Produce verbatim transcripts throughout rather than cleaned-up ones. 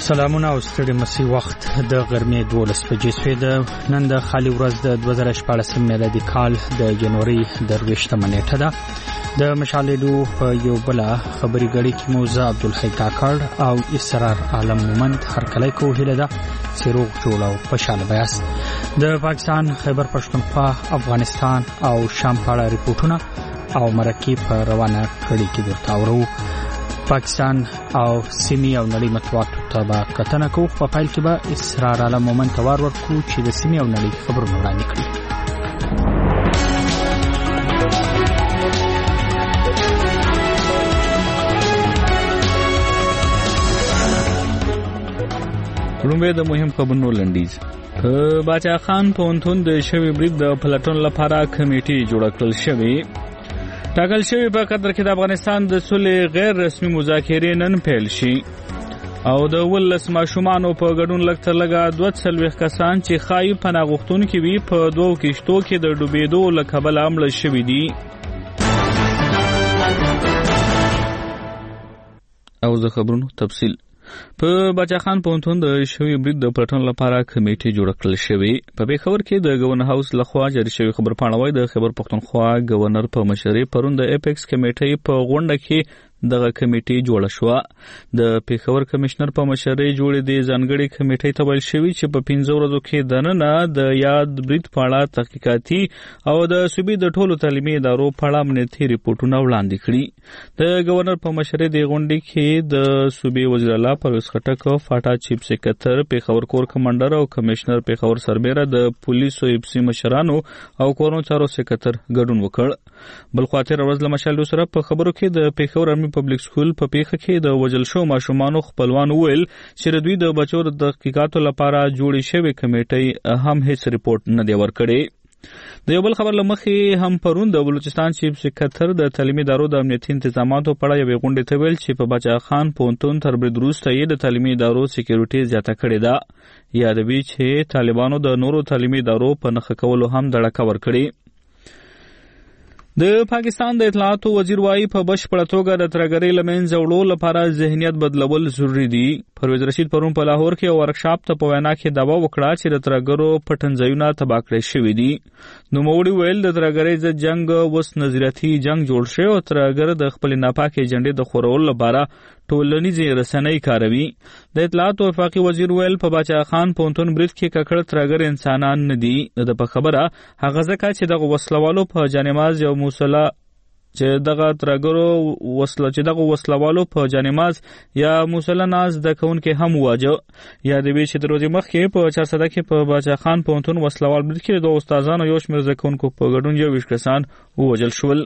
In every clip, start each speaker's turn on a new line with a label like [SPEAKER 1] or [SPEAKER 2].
[SPEAKER 1] سلامونه او ستړي مسي وخت د غرمې دولس بجې شوې ده. نن د خالي ورځ د دوه زره شپاړس میلادي کال د جنوري درویشتمه نیټه ده. د مشالېدو په یو بل خبري غړي کې موزه عبدالحی کاکړ او اسرار عالم مومند هرکلی کو هله ده سیروغ جوړ او خوشاله بیاس. د پاکستان خیبر پښتونخوا افغانستان او شام په اړه ریپورتونه او مرکه په روانه کړي کې ورته اورو. پاکستان او سیمې او نړۍ مطبوعاتو ته به کتنه کوو. په پایل کې به اسرار عالم مومند توار ورکو چې د سیمې او نړۍ خبرونه وړاندې کړي.
[SPEAKER 2] لومړی د مهم خبرونو لنډیز. په باچا خان پوهنتون د شوی برید د پلټون لپاره کمیټې جوړه کړل شوې. ټاکل شوی په قطر کې د افغانستان د صلح غیر رسمي مذاکرې نن پیل شي او د ولس ماشومانو په ګډون لږ تر لږه دوه څلوېښت کسان چې ښایي پناه غوښتونکي وي په دوو کښتو کې د ډوبېدو له کبله مړه شوي دي. او د خبرونو تفصیل. په باچا خان پوهنتون د شوی برید د پلټون لپاره کمیټې جوړه کړل شوې. په پیښور کې د گورنر هاوس لخوا جاری شوی خبرپاڼه وايي د خیبر پښتونخوا گورنر په مشرۍ پرون د اپیکس کمیټې په غونډه کې دغه کمیټې جوړه شو. د پیښور کمشنر په مشرۍ جوړې د ځانګړي کمیټې ته ویل شوی چې په پنځه ورځو کې دننه د یاد برید په اړه تحقیقاتي او د صوبې د ټولو تعلیمي ادارو په اړه امنیتي ریپورتونه وړاندې کړي. د گورنر په مشرۍ د غونډې کې د صوبې وزیر اعلی پرویز خټک، فاټا چیف سکرټر، پیښور کور کمانډر او کمشنر پیښور سربېره د پولیسو ایپسي مشرانو او کورونو چارو سکرټر ګډون وکړ. بل خاطر ورځ له مشالو سره په خبرو کې د پیښور ارمي پبلک سکول په پیښه کې د وجل شو ماشومانو خپلوان وویل چې د دوی د بچو د تحقیقاتو لپاره جوړې شوې کمیټې هم هیڅ ریپورت نه دی ورکړی. د یو بل خبر لمخې هم پرون د بلوچستان چیف سکرټر د تعلیمي ادارو د امنیتي انتظاماتو په اړه یوې غونډې ته ویل چې په باچا خان پوهنتون تر برید وروسته یې د تعلیمي ادارو سکیورټي زیاته کړې ده. یادوي چې طالبانو د نورو تعلیمي ادارو په نښه کولو هم دړکه ورکړې. د پاکستان د اطلاعاتو وزیر وايي په بشپړه توګه د ترهګرۍ له منځه وړو لپاره ذهنیت بدلول ضروري دي. پرویز رشید پرون په لاهور کې یو ورکشاپ ته په وینا کې دعوا وکړه چې د ترهګرو پټنځایونه تباه کړای شوي دي. نوموړي ویل د ترهګرۍ ضد جنګ اوس نظریاتي جنګ جوړ شوی او ترهګر د خپلې ناپاکې ایجنډې د خورولو لپاره ټولنیزې رسنۍ کاروي. د اطلاعاتو وفاقي وزیر ویل په باچا خان پوهنتون برید کې ککړ ترهګر انسانان نه دي. د په خبره هغه ځکه چې دغه وسلوالو په جانماز یو موسله چې دغه ترهګرو وسله چې دغه وسلوالو په جانماز یا موسله ناز د کوونکې هم واجه. یادوي چې د ورځې مخکې په چارسده کې په باچا خان پوهنتون وسلوال برید کې د استادانو یو شمېر زده کوونکو په ګډون یو ویشت کسان ووژل شول.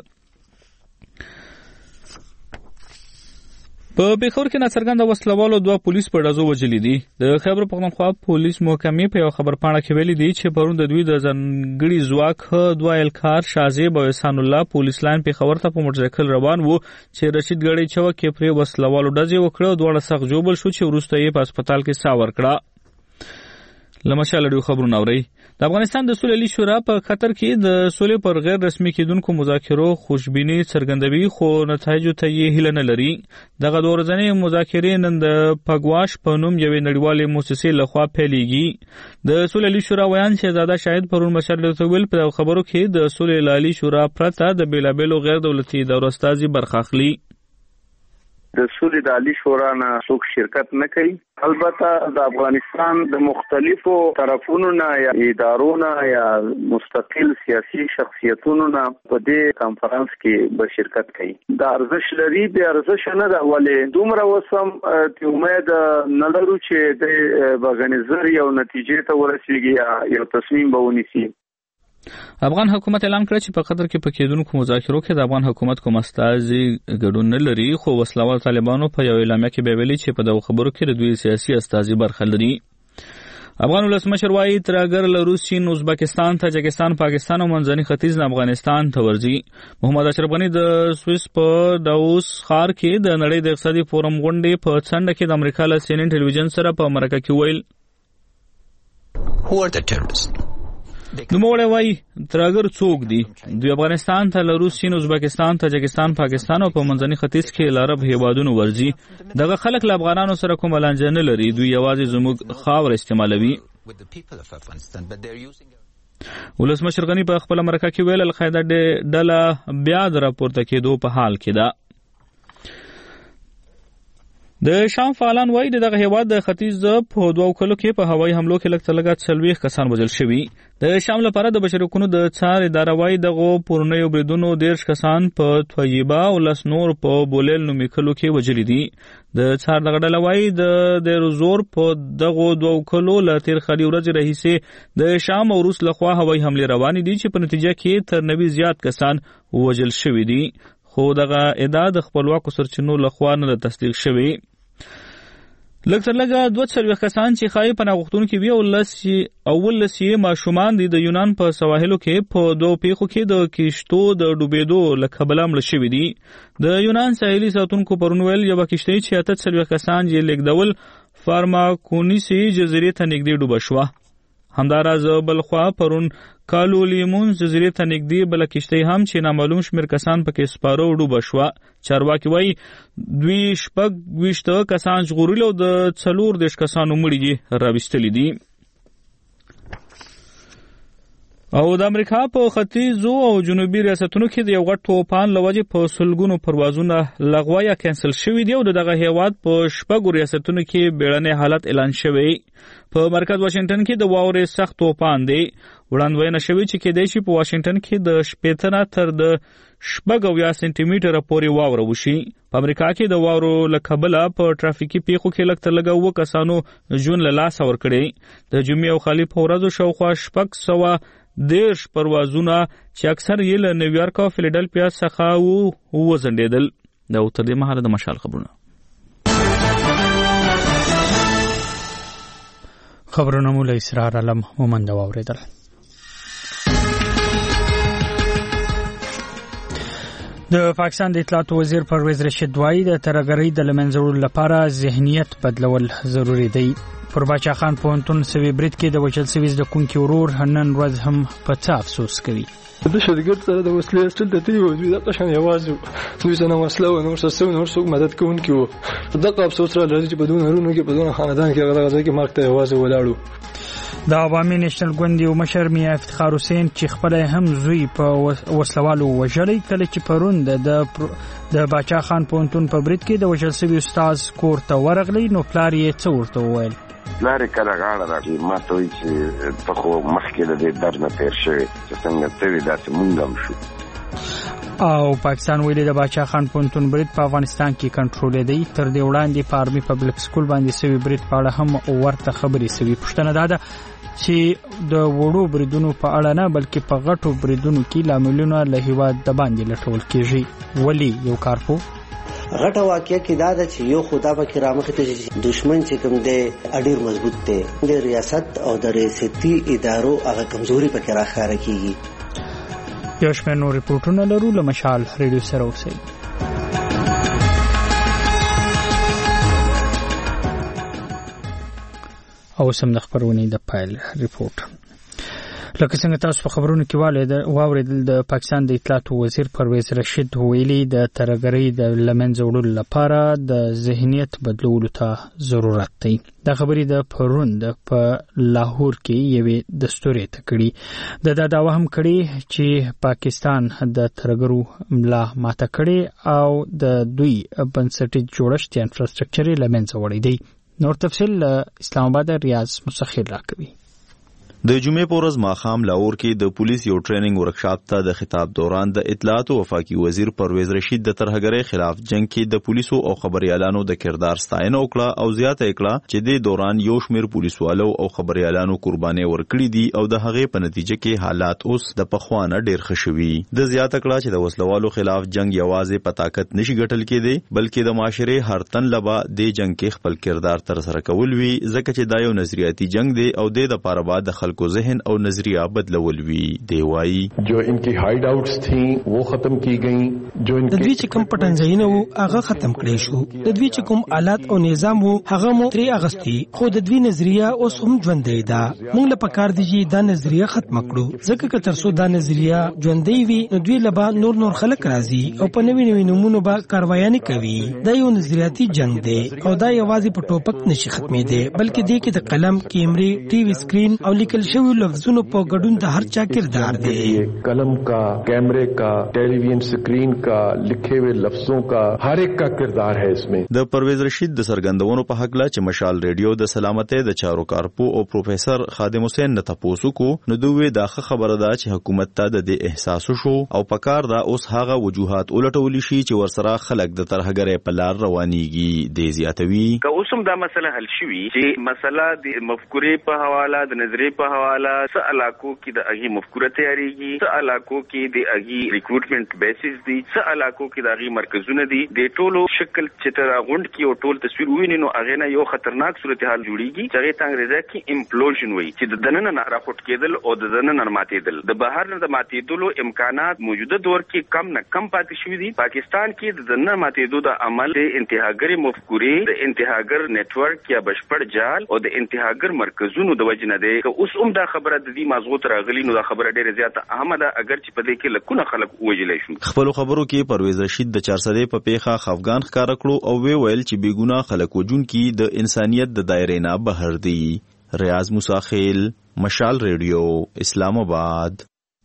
[SPEAKER 2] په پیښور کې ناڅرګنده وسلوالو دوه پولیس په ډزو وژلي دي. د خیبر پښتونخوا پولیس محکمې په یو خبرپاڼه کې ویلي دي چې پرون د دوی د ځانګړي ځواک دوه اهلکار شازیب او احسان الله پولیس لاین پیښور ته په موټرسایکل روان وو چې رشید ګړی چوک کې پرې وسلوالو ډزې وکړه. دواړه سخت ژوبل شو چې وروسته یې په هسپتال کې ساه ورکړه. لمشاله خبرونه اوري. د افغانستان د صلحي شورا په قطر کې د صلح پر غیر رسمي کېدونکو مذاکرو خوشبیني څرګندوي خو نتایجو ته یې هیله نه لري. دغه دوه ورځنۍ مذاکرې نن د پګواش په نوم یوې نړیوالې مؤسسې لخوا پیلېږي. د صلحي شورا ویان شهزاده شاهد پرون مشر ته ویل په خبرو کې د صلحي شورا پرته د بیلابېلو غیر دولتي ادارو استازي برخه اخلي.
[SPEAKER 3] د صلح د عالی شورا نه څوک شرکت نه کوي. البته د افغانستان د مختلفو طرفونو نه یا ادارو نه یا مستقل سیاسي شخصیتونو نه په دې کانفرنس کې به شرکت کوي. د ارزش لري د ارزش نه د ولې دومره وسم ته امید نه لرو چې د بغنځر یو نتیجې ته ورسیږي یا یو تصمیم به ونیسي.
[SPEAKER 2] افغان حکومت اعلان کړ چې په قطر کې په کېدونکو مذاکرو کې د افغان حکومت کوم استازي ګډون نه لري خو وسلوال طالبانو په یو اعلامیه کې به ویلي چې په دغه خبرو کې د دوی سیاسي استازي برخه لري. افغان ولسمشر وايي ترهګر له روس، چین، ازبکستان، تاجکستان، پاکستان او منځني ختیځ نه افغانستان ته ورځي. محمد اشرف غني د سویس په داووس ښار کې د نړۍ د اقتصادي فورم غونډې په څنډه کې د امریکا له سی ان ان ټلویزیون سره په مرکه کې ویل
[SPEAKER 4] Who are the terrorists?
[SPEAKER 2] نوموړی وایي ترهګر څوک دي؟ دوی افغانستان ته له روس، چین، ازبکستان، تاجکستان، پاکستان او په منځني ختیځ کې له عرب هیوادونو ورځي. دغه خلک له افغانانو سره کومه لانجه نه لري. دوی یوازې زموږ خاوره استعمالوي. ولسمشر غني په خپل مرکه کې ویل القاعده ډله بیا د راپورته کېدو په حال کې ده. د شام فعالان وایي دغه هیواد د ختیځ په دوو کلو کې په هوایي حملو کې لږ تر لږه څلوېښت کسان وژل شوي. د شام لپاره د بشري حقوقو د څار اداره وایي دغو پورنیو بریدونو دېرش کسان په طیبه او لس نور په بولیل نومي کلو کې وژلي دي. د څار دغه ډله وایي د دیروزور په دغو دوو کلو له تېر خالي ورځې راهیسې د شام او روس لخوا هوایي حملې روانې دي چې په نتیجه کې تر نوي زیات کسان وژل شوي دي. خو دغه ادعا د خپلواکو سرچینو لخوا نه ده تصدیق شوې. لږ تر لږه دوه څلوېښت کسان چې ښایي پناه غوښتونکي وي او اوولس یې ماشومان دي د یونان په سواحلو کې په دوو پیښو کې د کښتو د ډوبېدو له کبله مړه شوي دي. د یونان ساحلي ساتونکو پرون ویل یوه کښتۍ چې اته څلوېښت کسان یې لېږدول فارماکونیسي جزیرې ته نږدې ډوبه شوه. همداراز بلخوا پرون کالو لیمون جزیرې ته نږدې بله کښتۍ هم چې نامعلوم شمېر کسان پکې سپاره او ډوبه شوه. چارواکي وایي دوی شپږ ویشته کسان ژغورلي او د څلور دېرش کسانو مړي دي راویستلي دي. او د امریکا په ختیځو او جنوبي ریاستونو کې د یو غټ توپان له وجې په سلګونو پروازونه لغوه یا کینسل شوي دي او د دغه هیواد په شپږو ریاستونو کې بیړنی حالت اعلان شوی. په مرکز واشنګټن کې د واورې سخت توپان دی. وړاندوینه شوې چې کېدای شي په واشنګټن کې د شپېته نه تر د شپږ اویا سانتي میټره پورې واوره وشي. په امریکا کې د واورو له کبله په ټرافیکي پیښو کې لږ تر لږه اووه کسانو ژوند له لاسه ورکړی. د جمعې او خالي په ورځو شاوخوا شپږ سوه دېرش پروازونه چې اکثر یې له نیویارک او فیلډلفیا څخه وځنډېدل. دا تر دې مهاله د مشال خبرونه.
[SPEAKER 1] خبرونه مو له اسرار علم مومند واوریدل. د پاکستان د اطلاعات وزیر پرویز رشید وایي د ترهګرۍ د له منځه وړلو لپاره ذهنیت بدلول ضروري دی. پر باچا خان پوهنتون سوي برید کې د وژل سوي زده کوونکي ورور نن ورځ هم په څه افسوس کوي.
[SPEAKER 4] د شرګرد سره د وسلې استل ته تیو دوی د قشن یوازې دوی څنګه وسله و نو څه نو څوک مدد کوونکی وو. دغه افسوس را لري چې په دون هرونو کې په دون خاندان کې هغه ځای کې مرګ ته یوازې ولاړو.
[SPEAKER 1] د عوامي نېشنل ګوند یو مشر میا افتخار حسین چې خپل هم زوی په وسلوالو وژلی کله چې پرون د د باچا خان پوهنتون په برید کې د وژل سوي استاد کور ته ورغلی نو پلار یې څه ورته وویل.
[SPEAKER 5] پلار یې کله غاړه راکړي ما ته وایي چې ته خو مخکې د دې درد نه تېر شوې چې څنګه ته وې داسې مونږ هم شو.
[SPEAKER 1] او پاکستان ویلي د باچا خان پوهنتون برید په افغانستان کې کنټرولېدی. تر دې وړاندې په آرمي پبلک سکول باندې سوي برید په اړه هم ورته خبرې سوي. پوښتنه دا ده چې د وړو بریدونو په اړه نه بلکې په غټو بریدونو کې لاملونه له هیواد د باندې لټول کېږي. ولې یو کارپو
[SPEAKER 6] غټه واقعیا کې دا ده چې یو خدا به کرامت ته دشمن چې کوم دی اډیر مضبوط دی د ریاست او د ریاستي ادارو هغه کمزوري پکې راخاره کیږي.
[SPEAKER 1] یو شمېر نور ریپورټونه لرو له مشال ریډیو سره اوسئ. او سم د خبرونې د پایل ریپورت. لکه څنګه تاسو په خبرونو کې واوریدل د پاکستان د اطلاعات وزیر پرویز رشید ویلي د ترهګرۍ د له منځه وړلو لپاره د ذهنیت بدلولو ته ضرورت دی. دا خبرې د پرون د په لاهور کې یوې دستورې ته کړي. د دا دعوه هم کړي چې پاکستان د ترهګرو ملا ماته کړي او د دوی بنسټیز جوړښت یا انفراستراکچر یې له منځه وړی دی. نور تفصیل اسلام آباد ریاض مسخر راکوي.
[SPEAKER 7] د جمعې په ورځ ماښام لاهور کې د پولیس یو ټریننګ ورکشاپ ته د خطاب دوران د اطلاعات او وفاقي وزیر پرویز رشید د ترهګرۍ خلاف جنگ کې د پولیسو او خبريالانو د کردار ستاینه وکړه او زیاته کړه چې د دوران یو شمېر پولیسوالو او خبريالانو قرباني ورکړي دي او د هغې په نتیجه کې حالات اوس د پخوانه ډېر ښه شوي. د زیاته کړه چې د وسلوالو خلاف جنگ یوازې په طاقت نشي ګټل کېدی بلکې د معاشري هر تن لبا د جنگ کې خپل کردار تر سره کول وی ځکه چې دا یو نظریاتي جنگ دی او د لپاره بعد د خلکو خلکو ذهن او نظریه بدلول وی دی وایي
[SPEAKER 8] جو انکی ہائیڈ آؤٹس تھیں وہ ختم کی گئیں جو
[SPEAKER 9] د دوی چې کوم پټنځایونه وو هغه ختم کړي شو د دوی چې کوم آلات او نظام وو هغه مو ترې اغستی خو د دوی نظریه اوس هم ژوندۍ ده موږ له پکار دی چې دا نظریه ختم کړو ځکه که تر څو دا نظریه ژوندۍ وي نو دوی لبا نور نور خلک راځي او په نوي نوي نمونه به کاروایانې کوي دا یو نظریاتي جنگ دی او دا یوازې په ټوپک نشي ختمېدی بلکې دې کې د قلم کیمرې ټي وي سکرین او لیکل شوی لفظونو په ګډون د هر چا کردار دی
[SPEAKER 8] قلم کا کیمرے کا ٹیلی ویژن سکرین کا لکھے ہوئے لفظوں کا ہر ایک کا کردار ہے اس میں
[SPEAKER 7] د پرویز رشید د سرګندونو په حق لا چې مشال ریډیو د سلامتۍ د چارو کارپو او پروفیسور خادم حسین نه تاسو کو نو دوی دا خبره ده چې حکومت ته د احساس شو او پکار دا اوس هغه وجوهات ولټول شي چې ورسره خلک د ترهګرې په لار روانيږي د زیاتوي
[SPEAKER 3] که اوسم دا مسله حل شوي چې مسله د مفکورې په حواله د نظریې په حواله څه علاقو کې د اغي مفکوره تیاریږي څه علاقو کې د اغي ریکروټمنټ بیسز دي څه علاقو کې د اغي مرکزونه دي د ټولو شکل چې تر غونډ کې او ټول تصویر ویني نو اغه نه یو خطرناک صورتحال جوړیږي چې هغه انګریزي کې امپلوژن وایي چې د دننه نه راپورټ کېدل او د دننه نه ماتېدل د بهر نه د ماتېدلو امکانات موجوده دور کې کم نه کم پاتې شوي دي پاکستان کې د دننه ماتېدو د عمل د انتهاګر مفکورې د انتهاګر نتورک یا بشپړ جال او د انتهاګر مرکزونو د وجنه ده که اوس هم دا خبره د دې موضوع تر غلي نو دا خبره ډیره زیاته اهمه ده اگر چې په دې کې لکونه خلک وجلې شو
[SPEAKER 7] خپل خبرو کې پرویز رشید د چار سده په پیخه خفغان ښکارا کړو او وی ویل چې بیګونه خلک وجون کې د انسانيت د دایره نه بهر دي ریاض موسی خیل مشال ریډیو اسلام آباد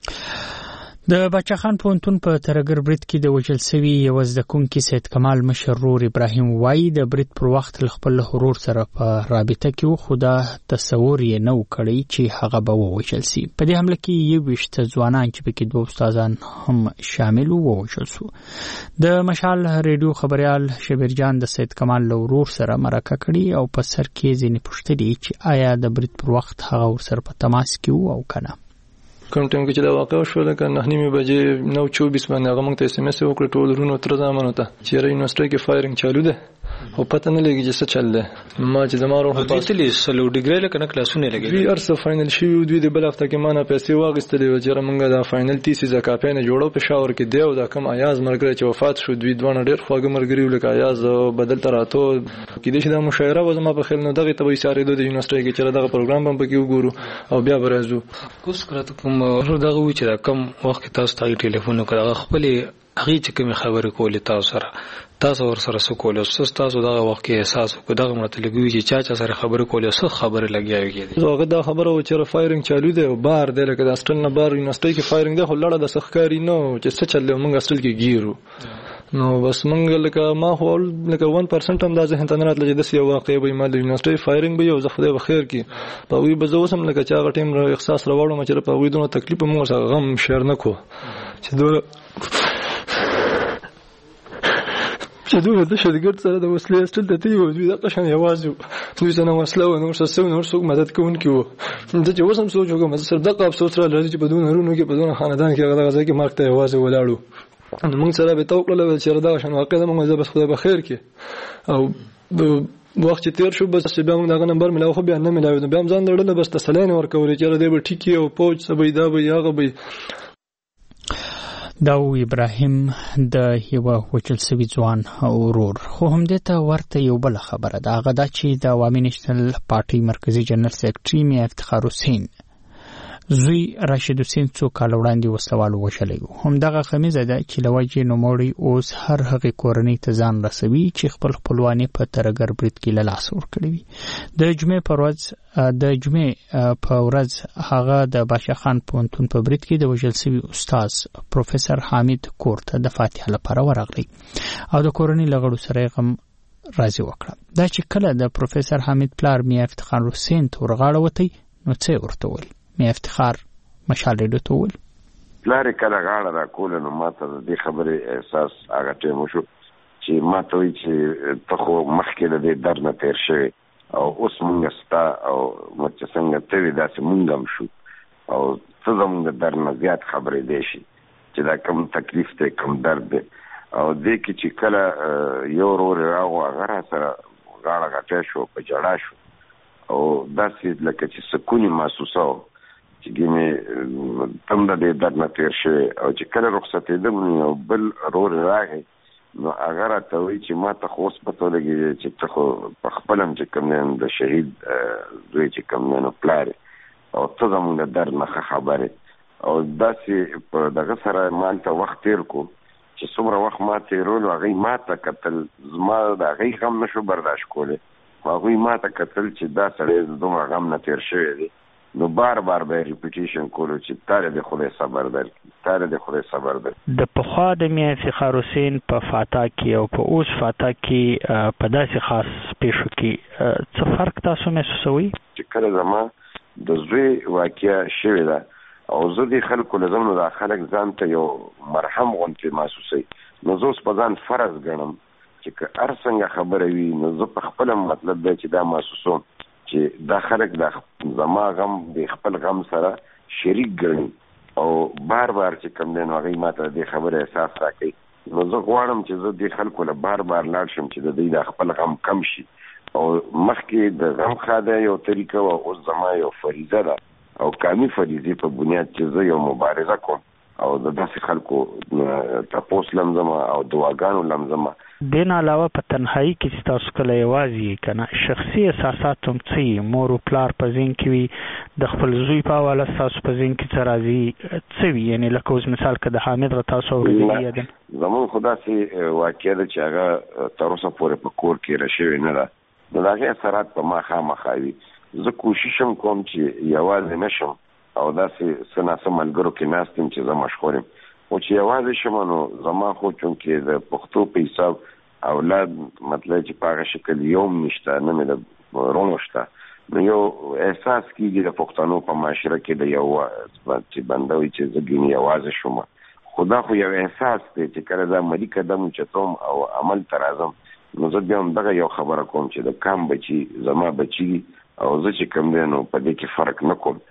[SPEAKER 1] د بچخان پونتون په ترګر برید کې د وجل سوي یو زده کوونکی سید کمال مشرور ابراهیم وای د برید پر وخت خپل حضور سره په رابطه کې خدا تصور یې نو کړی چې هغه به ووجل سي په دې حمله کې یو وشته ځوانان چې پکې دوه استادان هم شامل وو ووجل سو د مشال ریډیو خبريال شبیر جان د سید کمال لورور سره مرکه کړي او په سر کې ځینې پوښتنې چې آیا د برید پر وخت هغه ور سره په تماس کې وو او کنه
[SPEAKER 4] کوم ټیم کې چې دا واقع شو لکه نه نیمه بجې نو چوبیس باندې هغه موږ ته اس ام اس وکړ ټول ورونو تر ځامن وته چې را یونیورسيټي کې فایرینګ چالو ده او پته نه لګي چې څه چل ده ما چې زمارو په پاتلی سلو ډیګری لکه نه کلاسونه لګي وی ارسه فائنل شي دوی د بل هفته کې مانه پیسې واغستلې و چې موږ دا فائنل تیسیزه کاپې نه جوړو په شاور کې دیو دا کم ایاز مرګره چې وفات شو دوی دوه ډېر خواږه مرګري لکه ایاز بدل تراتو کې د شي د مشاعره و زما په خیل نو دغه ته اشاره د یونیورسيټي کې چې دغه پروګرام هم پکې وګورو او بیا برازو کوس کړه کوم دغه و چې کم وخت تاسو ته ټلیفون وکړه خپل هغه چې کوم خبرې کولې تاسو سره تاسو ور سره سو کولې اوس تاسو دغه وخت کې احساس وکړه دغه مطلب وی چې چا چا سره خبرې کولې څه خبره لګیاوي هغه دا خبره و چې فایرینګ چالو دی او بار دی لکه د اصل نه بار یونیورسيټي کې فایرینګ دی خو لړه د سخکاری نو چې څه چل موږ اصل کې ګیرو نو بس موږ لکه ما هو لکه one percent هم دا ذهن ته نه راتله چې د سی واقع به مال یونیورسيټي فایرینګ به یو زه خدای بخیر کی په وی به زه وسم لکه چې هغه ټیم را احساس راوړم چې په وی دونه تکلیف موږ سره غم شیر نه کو چې دوه چې دوی د شدګرد سره د وسلې استل ته دی او دوی د قشن یوازې دوی څنګه وسله و نو څه نو څوک مدد کوونکی وو د چې وسم سوچ وکم سر دغه افسوس را لري چې په دون هرونو کې په دون خاندان کې هغه ځای کې مرګ ته یوازې ولاړو نو موږ سره به توکل چې دا شنو واقع موږ زه بس خدای بخیر کې او وخت تیر شو بس بیا موږ دغه نمبر ملاو خو بیا نه ملاو بیا هم ځان درل بس تسلین ورکول چې دا به ټیکی او پوج سبې دا به یاغه به
[SPEAKER 1] داو ابراهیم د یو وچل سوي ځوان ورور خو هم دته ورته یو بل خبره ده هغه دا چې د عوامي نېشنل پارټي مرکزی جنرال سیکریټري میا افتخار حسین زوی راشد حسین څو کال وړاندې وسوال وشلې هم دغه خمیزه ده چې لوجه نوموړي اوس هر هغه کورنۍ ته ځان رسوي چې خپل خپلوانی په ترګر برید کې لاس ور کړی د جمعې پر ورځ د جمعې په ورځ هغه د بادشاه خان پونتون په برید کې د وجل سوي استاد پروفیسور حامد کورته د فاتحه لپاره ورغلی او د کورنۍ لغړو سره غم راځي وکړه دا چې کله د پروفیسور حامد پلار میا افتخار حسین تورغاړه وتی نو څه ورته ویل مې افتخار مشال ریډیو ته ویل
[SPEAKER 5] لارې کله غاړه را کوله نو ماته د دې خبرې احساس هغه ټیم وشو چې ماته وایي چې ته خو مخکې د دې درد نه تېر شوې او اوس مونږ ستا او چې څنګه ته وې داسې مونږ هم شو او څه زمونږ د درد نه زیات خبرې دی شي چې دا کم تکلیف دی کم درد دی او دې کې چې کله یو ورور راغو هغه را سره غاړه غټه شو په جړا شو او داسې لکه چې سکون محسوسه چې ګینه تم د دې درنه تیر شوی او چې کله رخصتېدم نو بل رور راغی نو هغه راته وایي چې ما ته خو اوس پته ولګېږي چې ته خو په خپل هم چې کوم دی د شهید زوی چې کوم دی نو پلار او ته زموږ د درد نه ښه خبر او داسې په دغه سره ما هلته وخت تېر کړو چې څومره وخت ما تېرولو هغوی ما ته کتل زما د هغوی غم نه شو برداشت کولی هغوی ما ته کتل چې دا سړی دومره غم نه تېر شوی دی نو بار بار به ریپیټیشن کولو چې تاله د خدای صبر درکړي تاله د خدای صبر درکړي.
[SPEAKER 1] د پخوا د میا افتخار حسین په فاتا کې او په اوس فاتا کې په داسې خاص پیښو کې څه فرق تاسو محسوسوئ؟
[SPEAKER 5] چې کله زما د زوی واقعه شوې ده او زه دې خلکو له زمنو دا خلک ځان ته یو مرهم غوندې محسوسوي نو زه اوس په ځان فرض ګڼم چې که هر څنګه خبره وي نو زه په خپله مطلب دی چې دا محسوسوم چې دا خلک د زما غم د خپل غم سره شریک ګڼي او بار بار چې کوم دی نو هغوی ما ته د دې خبرې احساس راکوي نو زه غواړم چې زه دې خلکو له بار بار لاړ شم چې د دوی د خپل غم کم شي او مخکې د غم خاده یو طریقه و اوس زما یو فریضه ده او کامي فریضې په بنیاد چې زه یو مبارزه کوم او د داسې خلکو تپوس لمزمه او دعاګانو لمزمه.
[SPEAKER 1] دین علاوه په تنهایی کې چې تاسو کله یوازې کنه شخصي احساسات هم څه مور او پلار په ذهن کې وي د خپل زوی په حواله تاسو په ذهن کې څه راځي څه وي یعنی لکه اوس مثال که د حامد غ تاسو اورېدلي یادن
[SPEAKER 5] زمونږ خو داسې واقعه ده چې هغه تر اوسه پورې په کور کې راشوې نه ده نو د هغې اثرات په ما خامخا وي زه کوشش هم کوم چې یوازې نه شم او داسې څه ناڅه ملګرو کې ناست یم چې زه مشهور یم خو چې یوازې شم نو زما خو چونکې د پښتو په حساب اولاد مطلب چې په هغه شکل یو هم نشته نه مې د وروڼو شته نو یو احساس کېږي د پښتنو په معاشره کې د یو چې بنده وي چې زه ګینې یوازې شوم خو دا خو یو احساس دی چې کله دا ملي قدم اوچتوم او عمل ته راځم نو زه بیا هم دغه یو خبره کوم چې د کام بچي زما بچي او زه چې کوم دی نو په دې کې فرق نه کوم.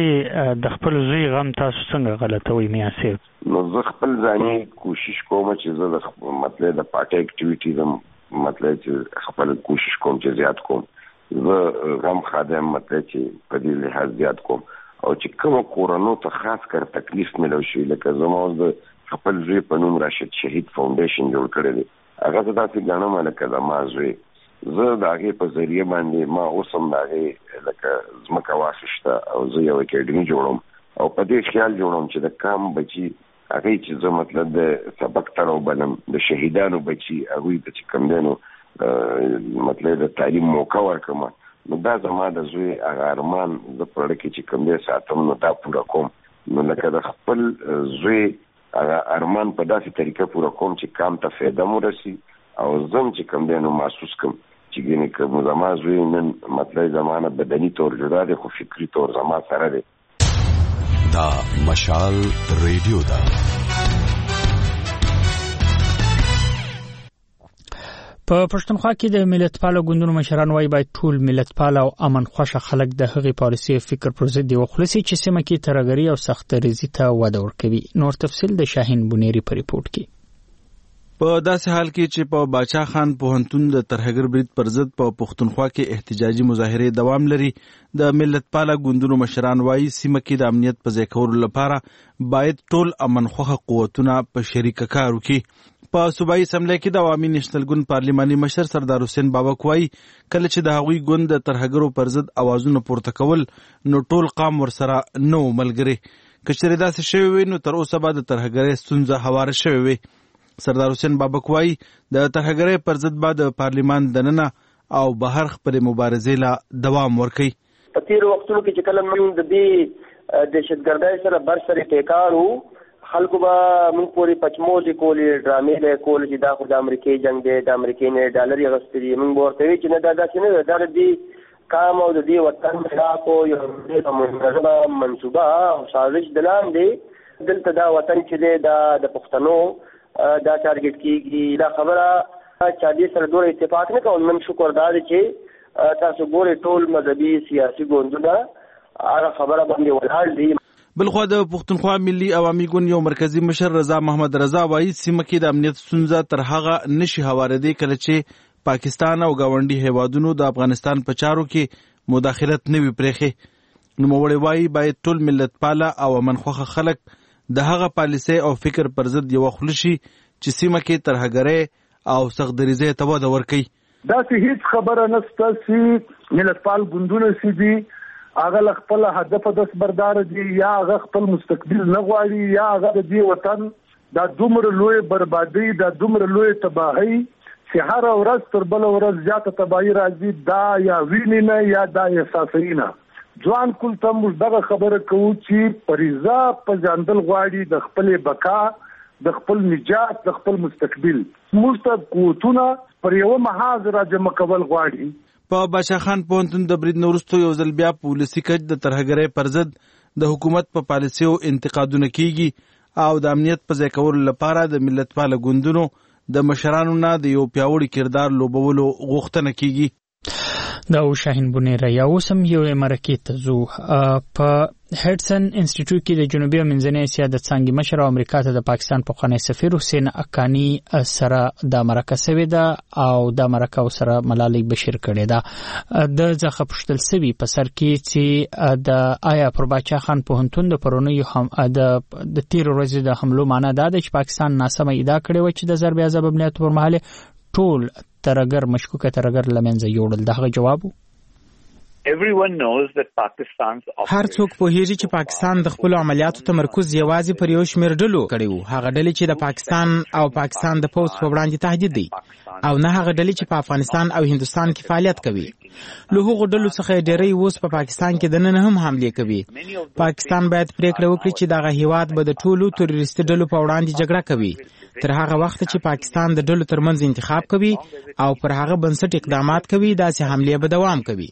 [SPEAKER 1] هسې د خپل زوی غم تاسو څنګه غلطوئ میا صاحب؟
[SPEAKER 5] نو زه خپل ځاني کوشش کوم چې زه د مطلب د پارټي اکټیویټیز مطلب چې خپل کوشش کوم چې زیات کوم زه غم خادم مطلب چې په دې لحاظ زیات کوم او چې کوم کورونو ته خاص کر تکلیف ملو شي لکه زما د خپل زوی په نوم راشد شهید فاونډیشن جوړ کړی دی هغه ته داسې ګڼم لکه زما زوی زه د هغې په ذریعه باندې ما اوس هم د هغې لکه ځمکه واخیسته او زه یو اکیډمي جوړوم او په دې خیال جوړوم چې د کام بچي هغوی چې زه مطلب د سبق تړو بلم د شهیدانو بچي هغوی ته چې کوم دی نو مطلب د تعلیم موقع ورکړم نو دا زما د زوی هغه ارمان زه په اړه کې چې کوم دی ساتم نو دا پوره کوم نو لکه د خپل زوی هغه ارمان په داسې طریقه پوره کوم چې کام ته فایده مو رسي او زم چې کوم دی نو محسوس کوم چې ګینې که زما زوی نن مطلب زما نه بدني طور جدا دی خو فکري طور زما سره دی.
[SPEAKER 10] دا مشال ریډیو ده.
[SPEAKER 1] په پښتونخوا کې د ملتپالو ګوندونو مشران وايي باید ټول ملتپال او امن خوښه خلک د هغې پالیسي فکر پر ضد وخلصي چې سیمه کې ترهګري او سختدریزي ته وده ورکوي. نور تفصیل د شاهین بونیری په ریپورت کې.
[SPEAKER 11] په داسې حال کې چې په باچا خان پوهنتون د ترهګر برید پر ضد په پښتونخوا کې احتجاجي مظاهرې دوام لري د ملتپاله ګوندونو مشران وايي سیمه کې د امنیت په ځای کولو لپاره باید ټول امن خوښه قوتونه په شریکه کار وکړي. په صوبایي اسمبلی کې د عوامي نېشنل ګوند پارلماني مشر سردار حسین بابک وايي کله چې د هغوی ګوند د ترهګرو پر ضد اوازونه پورته کول نو ټول قام ورسره نه و ملګري که چېرې داسې شوی وي نو تر اوسه به د ترهګرۍ ستونزه هواره شوې وي. سردار حسین بابک وايي د ترهګرۍ پر ضد به د پارلمان دننه او بهر خپلې مبارزې له دوام ورکوي.
[SPEAKER 12] په تېرو وختونو کې چې کله موږ د دې دهشتګردۍ سره بر سرې ټیکار وو خلکو به موږ پورې پچموزې کولې ډرامې به یې کولې چې دا خو د امریکې جنګ دی د امریکې نه ډالر یې اخیستي دي موږ به ورته وایي چې نه دا داسې نه ده دا د دې کام او د دې وطن خلاف یو ډېره منظمه منصوبه او سازش د لاندې دلته دا وطن چې دی دا د پښتنو دا ټارګټ کېږي دا خبره چا دې سره دومره اتفاق نه کوم. نن شکر دا دی چې تاسو ګورئ ټول مذهبي سیاسي ګوندونه هغه خبره باندې ولاړ دي.
[SPEAKER 11] بلخوا د پښتونخوا ملي عوامي ګوند یو مرکزی مشر رضا محمد رضا وايي سیمه کې د امنیت ستونزه تر هغه نشي هوارېدی کله چې پاکستان او ګاونډي هیوادونو د افغانستان په چارو کې مداخلت نه وي پرېښې. نوموړی وایي باید ټول ملت پاله او امنخوښه خلک د هغه پالیسۍ او فکر پر ضد یوه خوله شي چې سیمه کې ترهګرۍ او سختدریزۍ ته وده ورکوي.
[SPEAKER 13] داسې هیڅ خبره نشته چې ملتپال ګوندونه چې دي هغه له خپل هدف دستبردار دي یا هغه خپل مستقبل نه غواړي یا هغه د دې وطن دا دومره لوی بربادي دا دومره لوی تباهي چې هر ورځ تر بل ورځ زیاته تباهي راځي دا یا ویني نه یا دا احساسوي نه. ځوان کل ته موږ دغه خبره کوو چې پریزا په ځاندل غواړي د خپل بقا د خپل نجات د خپل مستقبل موږ ته قوتونه پر یو محاذ راجمع کول غواړي.
[SPEAKER 11] په باچا خان پوهنتون د برید نه وروسته یو ځل بیا په ولسي کچ د ترهګرۍ پر ضد د حکومت په پالیسیو انتقادونه کیږي او د امنیت په ځای کولو لپاره د ملتپاله ګوندونو د مشرانو نه د یو پیاوړي کردار لوبولو غوښتنه کیږي.
[SPEAKER 1] دا او شاهین بونیره یا اوسم یو مرکې ته زو په هډسن انسټیټیوټ کې د جنوبي او منځنۍ اسیا د څانګې مشر او امریکا ته د پاکستان پخوانی سفیر حسین اکانی سره د مرکه سوي ده او د مرکه سره ملالۍ بشیر کړي ده د ځخه پښتل سوي په سر کې چې د آیا پر باچا خان پوهنتون د پرونی هم د د تیر ورځې د حملو معنا ده چې پاکستان ناسمه ادعا کړې و چې د ضرب عذاب امنیت پر مهال ټول ترګر مشکوکه ترګر لمنځه یوړل. دغه جواب
[SPEAKER 14] هر څوک پوهیږي چې پاکستان د خپل عملیاتو تمرکز یوازې پر یو شمېر ډلو کړی وو، هغه ډلې چې د پاکستان او پاکستان د پوځ په وړاندې تهدید دي او نه هغه ډلې چې په افغانستان او هندستان کې فعالیت کوي. له هغو ډلو څخه ډېری اوس په پاکستان کې دننه هم حملې کوي. پاکستان باید پریکړه وکړي چې دغه هیواد به د ټولو تروریستي ډلو په وړاندې جګړه کوي تر هغه وخت چې پاکستان د ډلو ترمنځ انتخاب کوي او پر هغه بنسټ اقدامات کوي داسې حملې به دوام کوي.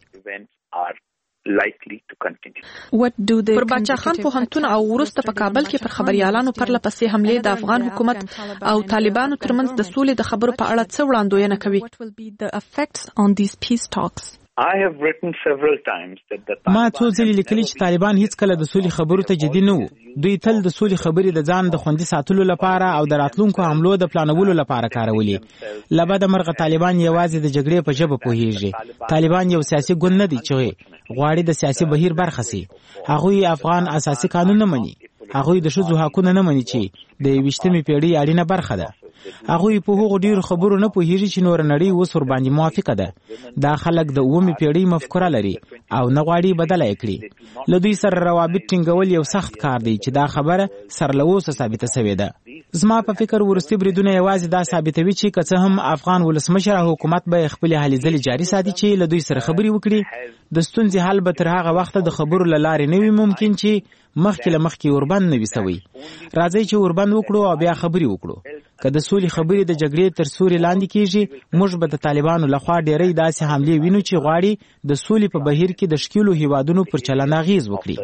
[SPEAKER 15] پر باچا خان پوهنتون او وروسته په کابل کې پر خبريالانو پرله پسې حملې د افغان حکومت او طالبانو ترمنځ د سولې د خبرو په اړه څه وړاندوینه کوي؟
[SPEAKER 14] ما څو ځلې لیکلي چې طالبان هیڅ کله د سولې خبرو ته جدي نه وو. دوی تل د سولې خبرې د ځان د خوندي ساتلو لپاره او د راتلونکو حملو د پلانولو لپاره کارولې. له بده مرغه طالبان یوازې د جګړې په ژبه پوهیږي. طالبان یو سیاسي ګوند نه دی چې غواړي د سیاسي بهیر برخه سي. هغوی افغان اساسي قانون نه مني. هغوی د ښځو حقونه نه مني چې د یویشتمې پیړۍ اړینه برخه ده. هغوی په هغو ډیرو خبرو نه پوهیږي چې نور نړۍ اوس ورباندې موافقه ده. دا خلک د اومې پیړۍ مفکوره لري او نه غواړي بدله یې کړي. له دوی سره روابط ټینګول یو سخت کار دی چې دا خبره سر له اوسه ثابته سوې ده. زما په فکر وروستي بریدونه یوازې دا ثابتوي چې که څه هم افغان ولسمشر او حکومت به خپلې هلې ځلې جاري ساتي چې له دوی سره خبرې وکړي. د ستونزې حل به تر هغه وخته د خبرو له لارې نه وي ممکن چې مخکې له مخکې اوربند نه وي سوی. راځئ چې اوربند وکړو او بیا خبرې وکړو. که د سولې خبرې د جګړې تر سوري لاندې کیږي موږ به د طالبانو لخوا ډېرې داسې حملې وینو چې غواړي د سولې په بهیر کې د شکیلو هیوادونو پر چلند اغیز وکړي.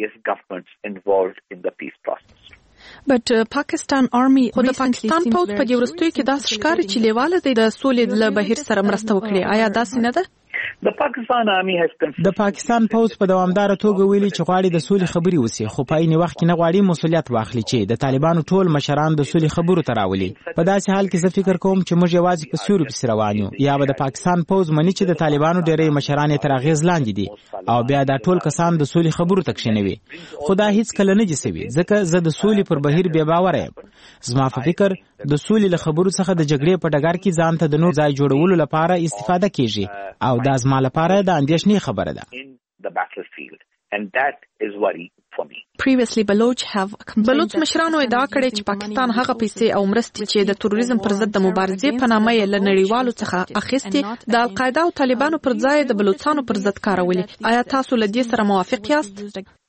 [SPEAKER 15] But uh, Pakistan Army خو د پاکستان پوځ په دې وروستیو کې داسې ښکاري چې لیواله دی د سولې له بهیر سره مرسته وکړي. آیا داسې نه ده؟
[SPEAKER 14] د پاکستان پوځ په دوامداره توګه ویلي چې غواړي د سولې خبرې وسی، خو په عین وخت کې نه غواړي مسؤلیت واخلي چې د طالبانو ټول مشران د سولې خبرو ته راولي. په داسې حال کې زه فکر کوم چې موږ یوازې په سیوري پسې روان یو. یا به د پاکستان پوځ مني چې د طالبانو ډېری مشران یې تر اغېز لاندې دي او بیا دا ټول کسان د سولې خبرو ته کښېنوي. خو دا هیڅ کله نه دي سوي ځکه زه د سولې پر بهیر بې باوره یم. زما په فکر د سولې له خبرو څخه د جګړې په ډګر کې ځان ته د نور ځای جوړولو لپاره استفاده کیږي او دا زما لپاره د اندېښنې خبره ده.
[SPEAKER 15] بلوچ مشرانو ادعا کړې چې پاکستان هغه پیسې او مرستې چې د تروریزم پر ضد د مبارزې په نامه یې له نړیوالو څخه اخیستې د القاعده او طالبانو پر ځای د بلوچستانو پر ضد کارولې. آیا تاسو له دې سره موافق یاست؟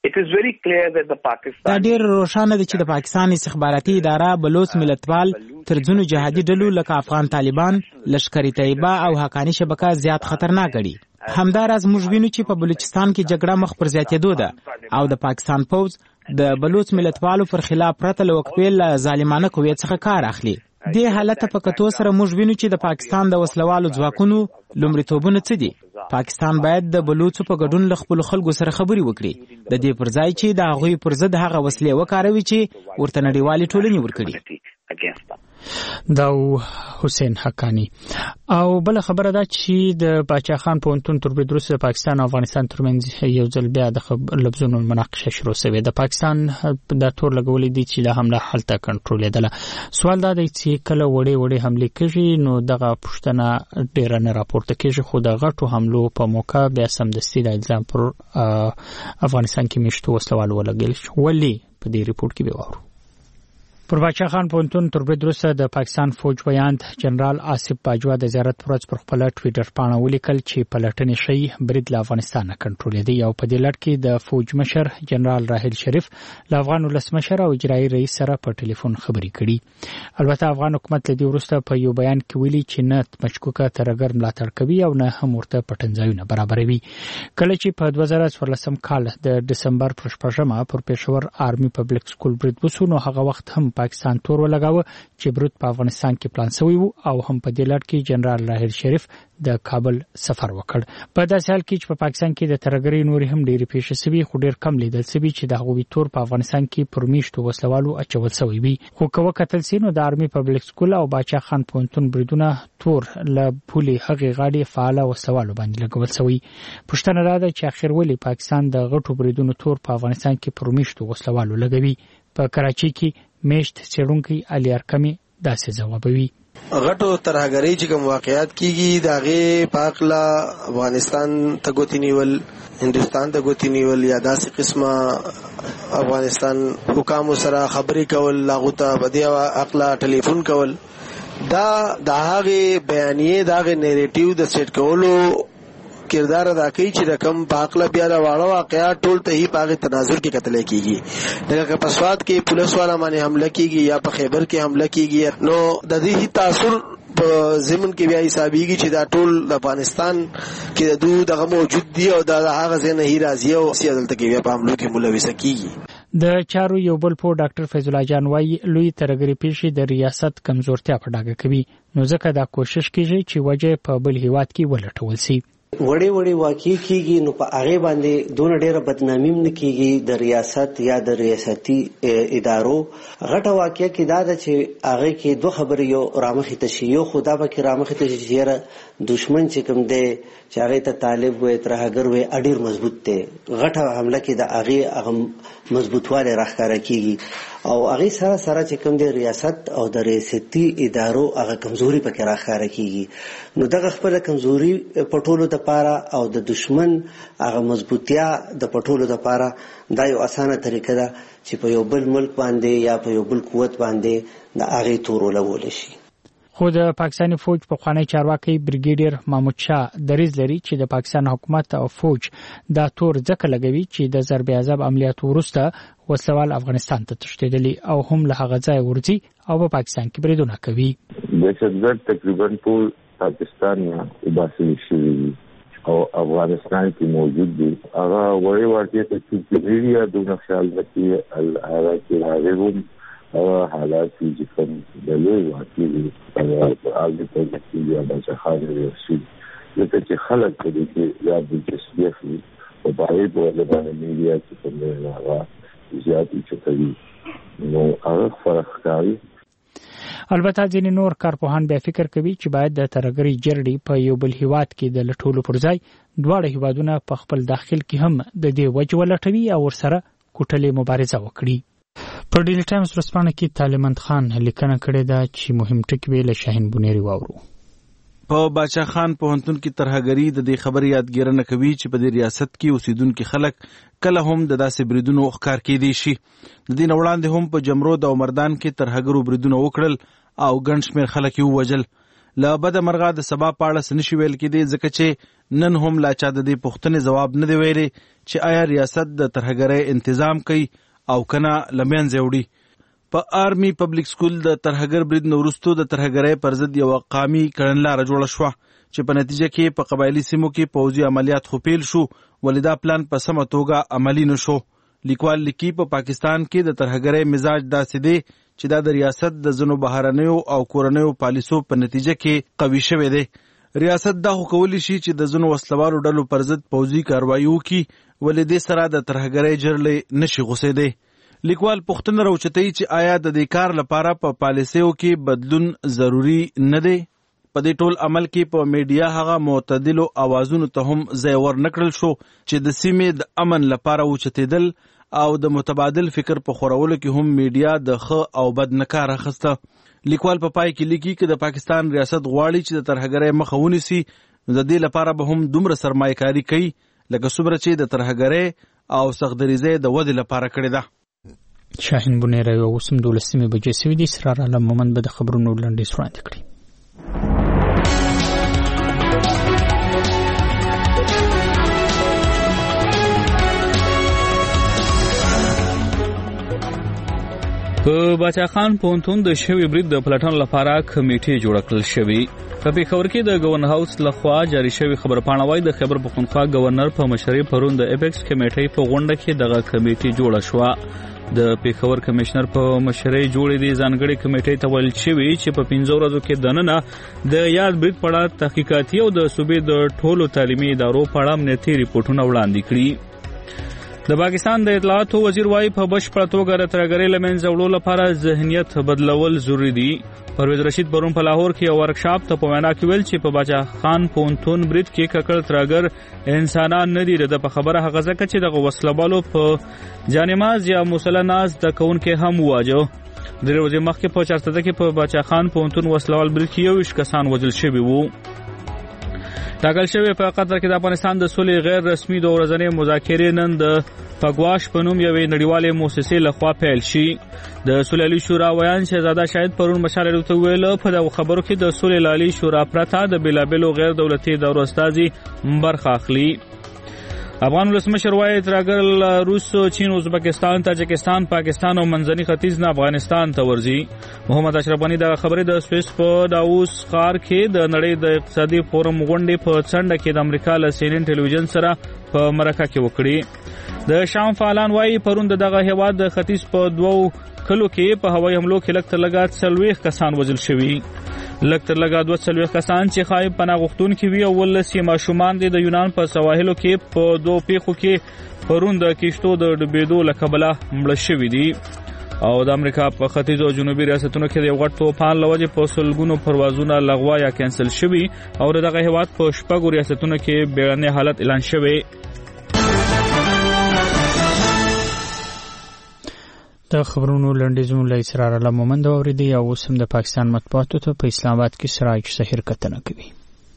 [SPEAKER 14] دا ډېر روښانه ده چې د پاکستان استخباراتي اداره بلوچ ملتپال تر ځینو جهادي ډلو لکه افغان طالبان، لشکري طیبه او حقاني شبکه زیات خطرناک ګڼي. همداراز موږ وینو چې په بلوچستان کې جګړه مخ پر زیاتېدو ده او د پاکستان پوځ د بلوچ ملتپالو پر خلاف پرته له وقفې له ظالمانه قوې څخه کار اخلي. دې حالت په کتو سره موږ وینو چې د پاکستان د وسلوالو ځواکونو لومړیتوبونه څه دي. پاکستان باید د بلوچو په ګډون له خپلو خلکو سره خبرې وکړي د دې پر ځای چې د هغوی پر ضد هغه وسلې وکاروي چې ورته نړیوالې ټولنې ورکړي.
[SPEAKER 1] دا حسین حقانی. او بل خبره ده چې د باچا خان پوهنتون تر برید وروسته د پاکستان او افغانستان ترمنځ یو ځل بیا د لفظونو مناقشه شروع شوې. د پاکستان د تور لګولې دي چې د حمله هلته کنټرولېدله. سوال دا دی چې کله وړې وړې حملې کېږي نو دغه پوښتنه ډېره نه راپورته کېږي، خو د غټو حملو په موقع بیا سمدستي د الزام پر افغانستان کې میشتو وسلوالو ولګېدل شو. ولې په دې ریپورت کې به واورو. پر باچا خان پوهنتون تر برید وروسته د پاکستان فوج ویاند جنرال آصف باجوا د زیارت پر ورځ پر خپل ټویټر پاڼه ولیکل چې پلټنې شي برید له افغانستان کنټرولېدی او په دې لړ کې د فوج مشر جنرال راحل شریف له افغان ولسمشر او اجرایي رئیس سره په ټلیفون خبرې کړي. البته افغان حکومت له دې وروسته په یو بیان کې ویلي چې نه مشکوکه ترهګر ملاتړ کوي او نه هم ورته پټنځایونه برابروي. کله چې په دوه زره څوارلسم کال د دسمبر پر شپږمه پر پېښور آرمي پبلک سکول برید وشو، نو هغه وخت هم پاکستان تور ولګاوه چې برید په افغانستان کې پلان شوی وو او هم په دې لړ کې جنرال راحل شریف د کابل سفر وکړ. په داسې حال کې چې په پاکستان کې د ترهګرۍ نورې هم ډېرې پیښې شوي، خو ډېر کم لیدل شوي چې د هغوی تور په افغانستان کې پر میشتو وسلوالو اچول شوی وي. خو که وکتل سي نو د آرمي پبلک سکول او باچا خان پوهنتون بریدونه تور له پولې هغې غاړې فعاله وسلوالو باندې لګول شوی. پوښتنه دا ده چې اخر ولې پاکستان د غټو بریدونو تور په افغانستان کې پر میشتو وسلوالو لګوي. په کراچۍ کې میشت څېړونکی علي ارکمي داسې ځوابوي.
[SPEAKER 16] غټو ترهګرۍ چې کوم واقعیات کیږي د هغې په هکله افغانستان ته ګوتې نیول، هندوستان ته ګوتې نیول یا داسې قسمه افغانستان حکامو سره خبرې کول، هغو ته په دې هکله ټلیفون کول، دا د هغې بیانیې د هغې نیریټیو د سیټ کولو کردار ادا کوي چې د کم په هکله بیا د واړه واقعات ټول ته یې په هغې تناظر کې کتلی کېږي. لکه که په سوات کې پولیس والا باندې حمله کېږي یا په خیبر کې حمله کېږي، نو د دې تاثر په ضمن کې بیا حسابېږي چې دا ټول د افغانستان کې د دوی دغه موجود دي او دا د هغه ځای نه یې راځي او دلته کې بیا په حملو کې ملوثه کېږي.
[SPEAKER 1] د چارو یو بل پوه ډاکټر فیض الله جان وایي لوی ترهګرۍ پیښې د ریاست کمزورتیا په ډاګه کوي، نو ځکه دا کوشش کېږي چې وجه په بل هیواد کې ولټول شي.
[SPEAKER 6] وړې وړې واقع کیږي نو په هغه باندې دونه ډېره بدنامي نه کیږي د ریاست یا د ریاستي ادارو. غټه واقعه کې دا ده چې هغه کې دوه خبرې یو رامخې ته شي، یو خدا به کې رامخې ته شي چې دشمن چې کوم دی چې هغه ته طالب وي ترهګر وي اډیر مضبوط دی. غټه حمله کې د هغه هغه مضبوطواله راښکاره کیږي او هغه سره سره چې کوم دی ریاست او د ریاستي ادارو هغه کمزوري پکې راښکاره کیږي. نو دغه خپل کمزوري پټولو لپاره او د دشمن هغه مضبوطیا د پټولو لپاره دا یو اسانه طریقه ده چې په یو بل ملک باندې یا په یو بل قوت باندې د هغې تور ولګول شي.
[SPEAKER 1] خو د پاکستاني فوج پخوانی چارواکي بریګیډیر محمود شاه دریځ لري چې د پاکستان حکومت او فوج دا تور ځکه لګوي چې د ضرب عذاب عملیاتو وروسته وسلوال افغانستان ته تښتېدلي او هم له هغه ځایه ورځي او په پاکستان کې بریدونه کوي.
[SPEAKER 17] دهشتګرد تقریبا ټول پاکستان نه وباسل شوي او افغانستان کې موجود دي. هغه وړې واقعې ته چې ریډیا دونه خیال وکړي هغه کې راغلي او حالات چې کوم د لوی واقعي دي هغه ته چې یا د ځخاره شي لکه چې خلک دې کې یا د جسدیخ او باید په لبنان میډیا چې کوم هغه زیات چې کوي نو هغه فرق کوي.
[SPEAKER 1] البته ځینې نور کارپوهان بیا فکر کوي چې باید د ترهګرۍ جرړې په یو بل هیواد کې د لټولو پر ځای دواړه هیوادونه په خپل داخل کې هم د دې وجه ولټوي او ورسره کوټلې مبارزه وکړي. په ډیلی ټایمز ورځپاڼه کې طالمند خان لیکنه کړې ده چې مهم ټکي به له شاهین بونیری واورو.
[SPEAKER 11] په باچا خان پوهنتون کې ترهګري د دې خبرې یادګیرنه کوي چې په دې ریاست کې اوسیدونکو خلک کله هم د داسې بریدونو ښکار کېدی شي. د دې نه وړاندې هم په جمرود او مردان کې ترهګرو بریدونه وکړل او ګڼ شمېر خلک یې ووژل. له بده مرغه د سبا په اړه څه نشي ویل کېدی ځکه چې نن هم لا چا د دې پوښتنې ځواب نه دی ویلی چې آیا ریاست د ترهګرۍ انتظام کوي او کنه له منځه وړي. په آرمي پبلک سکول د ترهګر برید نه وروسته د ترهګرۍ پر ضد یوه قامي کړنلاره جوړه شوه چې په نتیجه کې په قبایلي سیمو کې پوځي عملیات خو پیل شو ولې دا پلان په سمه توګه عملي نه شو. لیکوال لیکي په پاکستان کې د ترهګرۍ مزاج داسې دی چې دا د ریاست د ځینو بهرنیو او کورنیو پالیسو په نتیجه کې قوي شوی دی. ریاست دا خو کولی شي چې د ځینو وسلوالو ډلو پر ضد پوځي کاروایي وکړي ولې دې سره د ترهګرۍ جرړې نشي غوڅېدی. لیکوال پوښتنه راوچتوي چې آیا د دې کار لپاره په پالیسیو کې بدلون ضروری نه دی؟ په دې ټول عمل کې په میډیا هغه معتدلو اوازونو ته هم ځای ورنکړل شو چې د سیمې د امن لپاره اوچتېدل او د متبادل فکر په خورولو کې هم میډیا د ښه او بد نه کار اخیسته. لیکوال په پای کې لیکي چې د پاکستان ریاست غواړي چې د ترهګرۍ مخه ونیسي، نو د دې لپاره به هم دومره سرمایه کاري کوي لکه څومره چې د ترهګرۍ او سختدریزۍ د ودې لپاره کړې ده.
[SPEAKER 1] شاهین بونیره یو اوسم دولسمې بجې سوي دي. اسرار عالم مومند به د خبرونو لنډیز وړاندې کړي. په باچا خان پوهنتون د شوي برید د پلټنو لپاره کمیټې جوړه کړل شوې. په پېښور کې د گورنر هاوس لخوا جاري شوی خبرپاڼه وايي د خیبر پښتونخوا گورنر په مشرۍ پرون د اپیکس کمیټې په غونډه کې دغه کمیټې جوړه شوه. د پېښور کمشنر په مشرۍ جوړې دي ځانګړې کمیټې ته ویل شوي چې په پنځو ورځو کې دننه د یاد برید په اړه تحقیقاتي او د صوبې د ټولو تعلیمي ادارو په اړه امنیتي ریپورټونه وړاندې کړي. د پاکستان د اطلاعاتو وزیر وايي په بشپړه توګه د ترهګرۍ له منځه وړلو لپاره ذهنیت بدلول ضروري دي. پرویز رشید پرون په لاهور کې یو ورکشاپ ته په وینا کې ویل چې په باچا خان پوهنتون برید کې ککړ ترهګر انسانان نه دي. د په خبره هغه ځکه چې دغه وسلوالو په جانماز یا مسلناز د کوونکې هم واجه. درې ورځې مخکې په چارسده کې په باچا خان پوهنتون وسلوال برید کې یو ویشت کسان وژل شوي وو. ټاکل شوی په قطر کې د افغانستان د سولې غیر رسمي د ورځنۍ مذاکرې نن د پګواش په نوم یوې نړیوالې موسسې لخوا پیل شي. د سولې عالي شورا ویان شهزاده شاهد پرون مشال ته ویل په دغه خبرو کې د سولې عالي شورا پرته د بېلابېلو غیر دولتي ادارو استازي برخه اخلي. افغان ولسمشر وايي ترهګر روس، چین، ازبکستان، تاجکستان، پاکستان او منځني ختیځ نه افغانستان ته ورځي. محمد اشرف غني د خبرې د سویس په داووس ښار کې د نړۍ د اقتصادي فورم غونډې په څنډه کې د امریکا له سی ان ان ټلویزیون سره په مرکه کې وکړي. د شام فعالان وايي پرون دغه هیواد د ختیځ په دوو کلو کې په هوایي حملو کې لږ تر لږه څلوېښت کسان وژل شوي. لږ تر لږه دوه څلوېښت کسان چې خایب پناه غوښتونکي وي او ولس یې ماشومان دي د یونان په سواحلو کې په دوو پیښو کې پرون د کښتو د ډوبېدو له کبله مړه شوي دي. او د امریکا په ختیځ او جنوبي ریاستونو کې د یو غټ طوفان له وجې په سلګونو پروازونه لغوه یا کینسل شوي او دغه هیواد په شپږو ریاستونو کې بیړنی حالت اعلان شوی. د خبرونو لنډیزونو له اسرار الله مومند اوریدي او اوس هم د پاکستان مطبوعاتو ته په اسلام آباد کې سراج سحر کتنه کوي.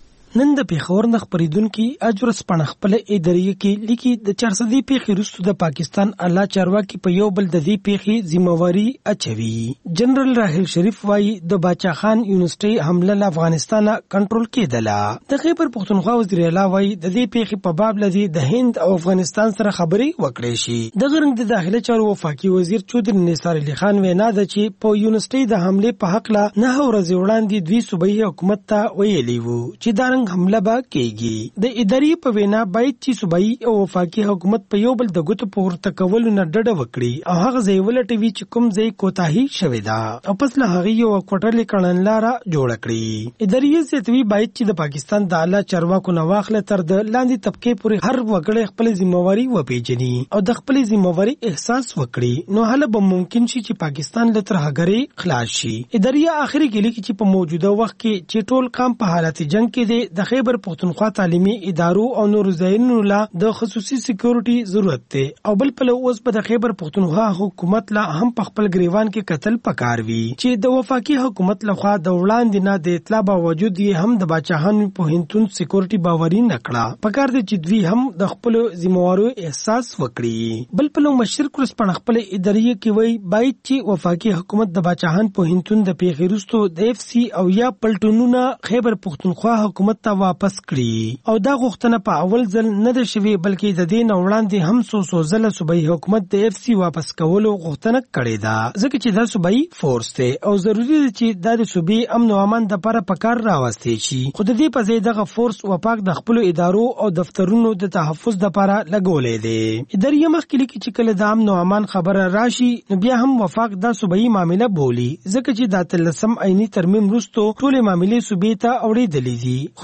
[SPEAKER 9] نن د پېښور نه خبرېدونکي اجرس پڼه خپله ادارې کې لیکي د چارسدي پیښې وروسته د پاکستان اعلی چارواکي په یو بل د دې پیښې ذمہواري اچوي. جنرال راحل شریف وايي د باچا خان یونیورسيټي حمله له افغانستانه کنټرول کېدله. د خیبر پښتونخوا وزیر اعلی وايي د دې پیښې په باب لدی د هند او افغانستان سره خبرې وکړې شي. د غرنګ د داخله چارو وفاقي وزیر چودري نثار علي خان وینا ده چې په یونیورسيټي د حمله په حق لا نه ورځې وړاندې دوی صوبایي حکومت ته ویلي وو چې دا حمله به کېږي. د ادارې په وینا باید چې صوبایي او وفاقي حکومت په یو بل د ګوتو پورته کولو نه ډډه وکړي او هغه ځای ولټوي چې کوم ځای کوتاهي شوې ده او پس له هغې یو کوټلې کړنلاره جوړه کړي. ادارې زیاتوي باید چې د پاکستان د اعلی چارواکو نه واخله تر د لاندې طبقې پورې هر وګړی خپل ذمہواري وپیژني او د خپل ذمہواري احساس وکړي، نو هله به ممکن شي چې پاکستان له ترهګرۍ خلاص شي. ادارې آخري کې لیکي چې په موجوده وخت کې چې ټول کام په حالت جنگ کې دی، د خیبر پښتونخوا تعلیمي ادارو او نورو ځایونو لا د خصوصي سکیورټي ضرورت دی او بل په اوس په د خیبر پښتونخوا حکومت لا هم په خپل گریوان کې قتل پکار وی چې د وفاقي حکومت لخوا د وړاندې نه د اطلاع باوجود یې هم د باچاهان په هندون سکیورټي باوري نکړه. پکار دی چې دوی هم د خپل ذمہوارو احساس وکړي. بل په مشر کورس په خپل ادارې کې وی باید چې وفاقي حکومت د باچاهان په هندون د پیښې وروسته د اف سی او یا پلټونونه خیبر پښتونخوا حکومت ته واپس کړي او دا غوښتنه په اول ځل نه ده شوې بلکې د دې نه وړاندې هم څو څو ځله صوبایي حکومت د اف سی واپس کولو غوښتنه کړې ده ځکه چې دا صوبایي فورس دی او ضروري ده چې دا د صوبې امن او امان دپاره په کار راوستې شي. خو د دې په ځای دغه فورس وفاق د خپلو ادارو او دفترونو د تحفظ دپاره لګولی دی. ادارې مخکې لیکي چې کله د امن او امان خبره راشي نو بیا هم وفاق دا صوبایي معامله بولي ځکه چې د اتلسم عیني ترمیم وروسته ټولې معاملې صوبې ته اوړېدلې دي. خو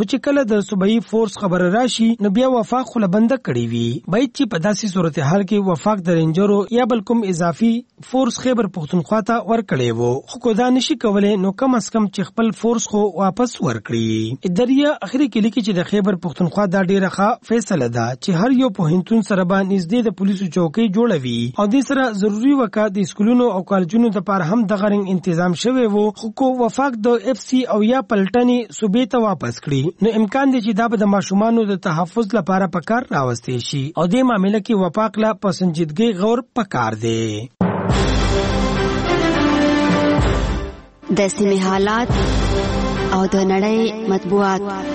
[SPEAKER 9] چې کله د صوبایي فورس خبر راشي نو بیا وفاق خله بند کړی وي باید چې په داسې صورتحال کې وفاق د رینجرو یا بل کوم اضافي فورس خیبر پختونخوا ته ورکړی وو خو کو دا نشي کولای نو کم از کم چې خپل فورس خو واپس ورکړي اداريه اخري کې لیکي چې د خیبر پختونخوا دا ډیره ښه فیصله ده چې هر یو پوهنتون سره باندې نږدې د پولیسو چوکۍ جوړوي او د سره ضروری وکړه د سکولونو او کالجونو لپاره هم د غرنګ تنظیم شوی وو خو کو وفاق د اف سی او یا پلټنې صوبې ته واپس کړي نو امکان دی چې دا به د ماشومانو د تحفظ لپاره پکار راوستي شي او د معاملې کې وفاق لا پسندیدګي غور پکار دی
[SPEAKER 18] د سیمې حالات او د نړۍ مطبوعات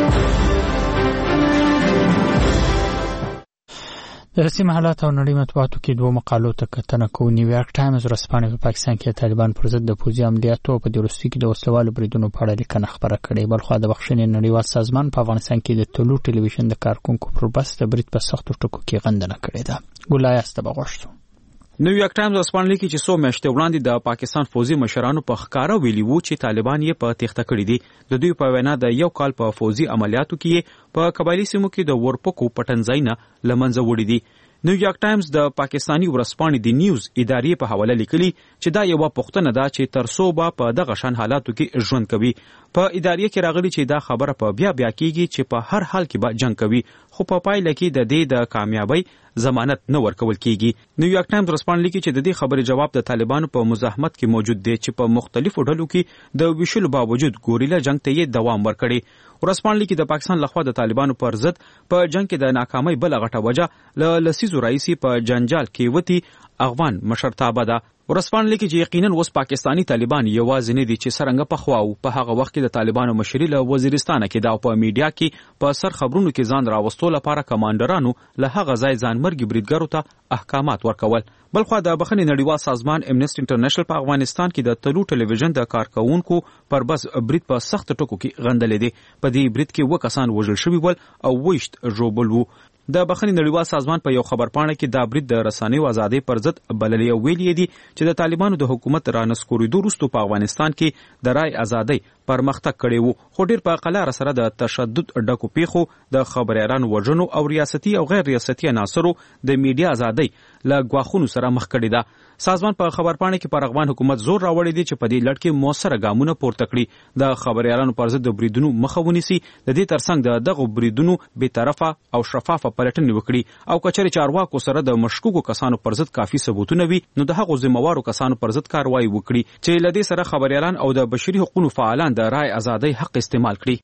[SPEAKER 1] د سیمه حالات او نړۍ مطبوعاتو کې دوه مقالو ته کتنه کوو. نیویارک ټایمز ورځپاڼه په پاکستان کې طالبان پر ضد د پوځي عملیاتو په وروستي کې د وسلوالو بریدونو په اړه لیکنه خبره کړې. بلخوا د بخښنې نړیوال سازمان په افغانستان کې د طلوع ټلویزیون د کارکونکو پر بس د برید په سختو ټکو کې غندنه کړې ده. ګولای است بغوښتو
[SPEAKER 19] نیویارک ټایمز ورځپاڼه لیکي چې څو میاشتې وړاندې د پاکستان فوزي مشرانو په ښکارا ویلي وو چې طالبان یې په تېښته کړي دي. د دوی په وینا د یو کال په فوزي عملیاتو کې په قبایلي سیمو کې د ورپکو پټنځایونه له منځه وړي دي. نیویارک ټایمز د پاکستانی ورځپاڼې د نیوز ادارې په حواله لیکلي چې دا یو پوښتنه ده چې تر څو به په دغه شان حالاتو کې ژوند کوي. په ادارې کې راغلي چې دا خبره په بیا بیا کیږي چې په هر حال کې به جنگ کوي خو په پایله کې د دې د کامیابی ضمانت نه ورکول کیږي. نیویارک ټایمز ورځپاڼه لیکي چې د دې خبرې جواب د طالبانو په مزاحمت کې موجود دی چې په مختلفو ډلو کې د ویشلو باوجود ګوریلا جنگ ته یې دوام ورکړي. ورځپاڼه لیکي د پاکستان لخوا د طالبانو پر ضد په جنگ کې د ناکامۍ بل غټه وجه له لسیزو رئیسي په جنجال کې وتی افغان مشرتابه ده. ورځپاڼه لیکي چې یقینا اوس پاکستانی طالبان یوازې نه دي چې څرنګه پخواو په هغه وخت کې د طالبانو مشري له وزیرستان کې دا په میډیا کې په سر خبرونو کې ځان راوستو لپاره کمانډرانو له هغه ځای ځان مرګي بریدګرو ته احکامات ورکول. بلخوا د بخښنې نړیوال سازمان امنیسټي انټرنیشنل په افغانستان کې د طلوع ټلویزیون د کارکونکو پر بس برید په سخت ټکو کې غندلې دي. په دې برید کې و کسان وژل شوي ول او ویشت ژوبل وو. د بخښنې نړیوال سازمان په یو خبرپاڼه کې دا برید د رسنیو ازادۍ پر ضد بللې او ویلي دي چې د طالبانو د حکومت رانسکورېدو وروسته په افغانستان کې د رای ازادۍ پرمختګ کړی وو خو ډیر په قلاره سره د تشدد ډکو پیښو د خبريالانو وژنو او ریاستي او غیر ریاستي عناصرو د میډیا ازادۍ له ګواښونو سره مخ کړی ده. سازمان په خبرپاڼه کې پر افغان حکومت زور راوړی دی چې په دې لړ کې موثره ګامونه پورته کړي د خبريالانو پر ضد د بریدونو مخه ونیسي د دې ترڅنګ د دغه بریدونو بې طرفه او شفافه پلټنې وکړي او کچېرې چارواکو سره د مشکوکو کسانو پر ضد کافي ثبوتونه وي نو د هغو ذمہوارو کسانو پر ضد کاروایی وکړي چې له دې سره خبريالان او د بشري حقوقو فعالان د رای ازادۍ حق استعمال کړي.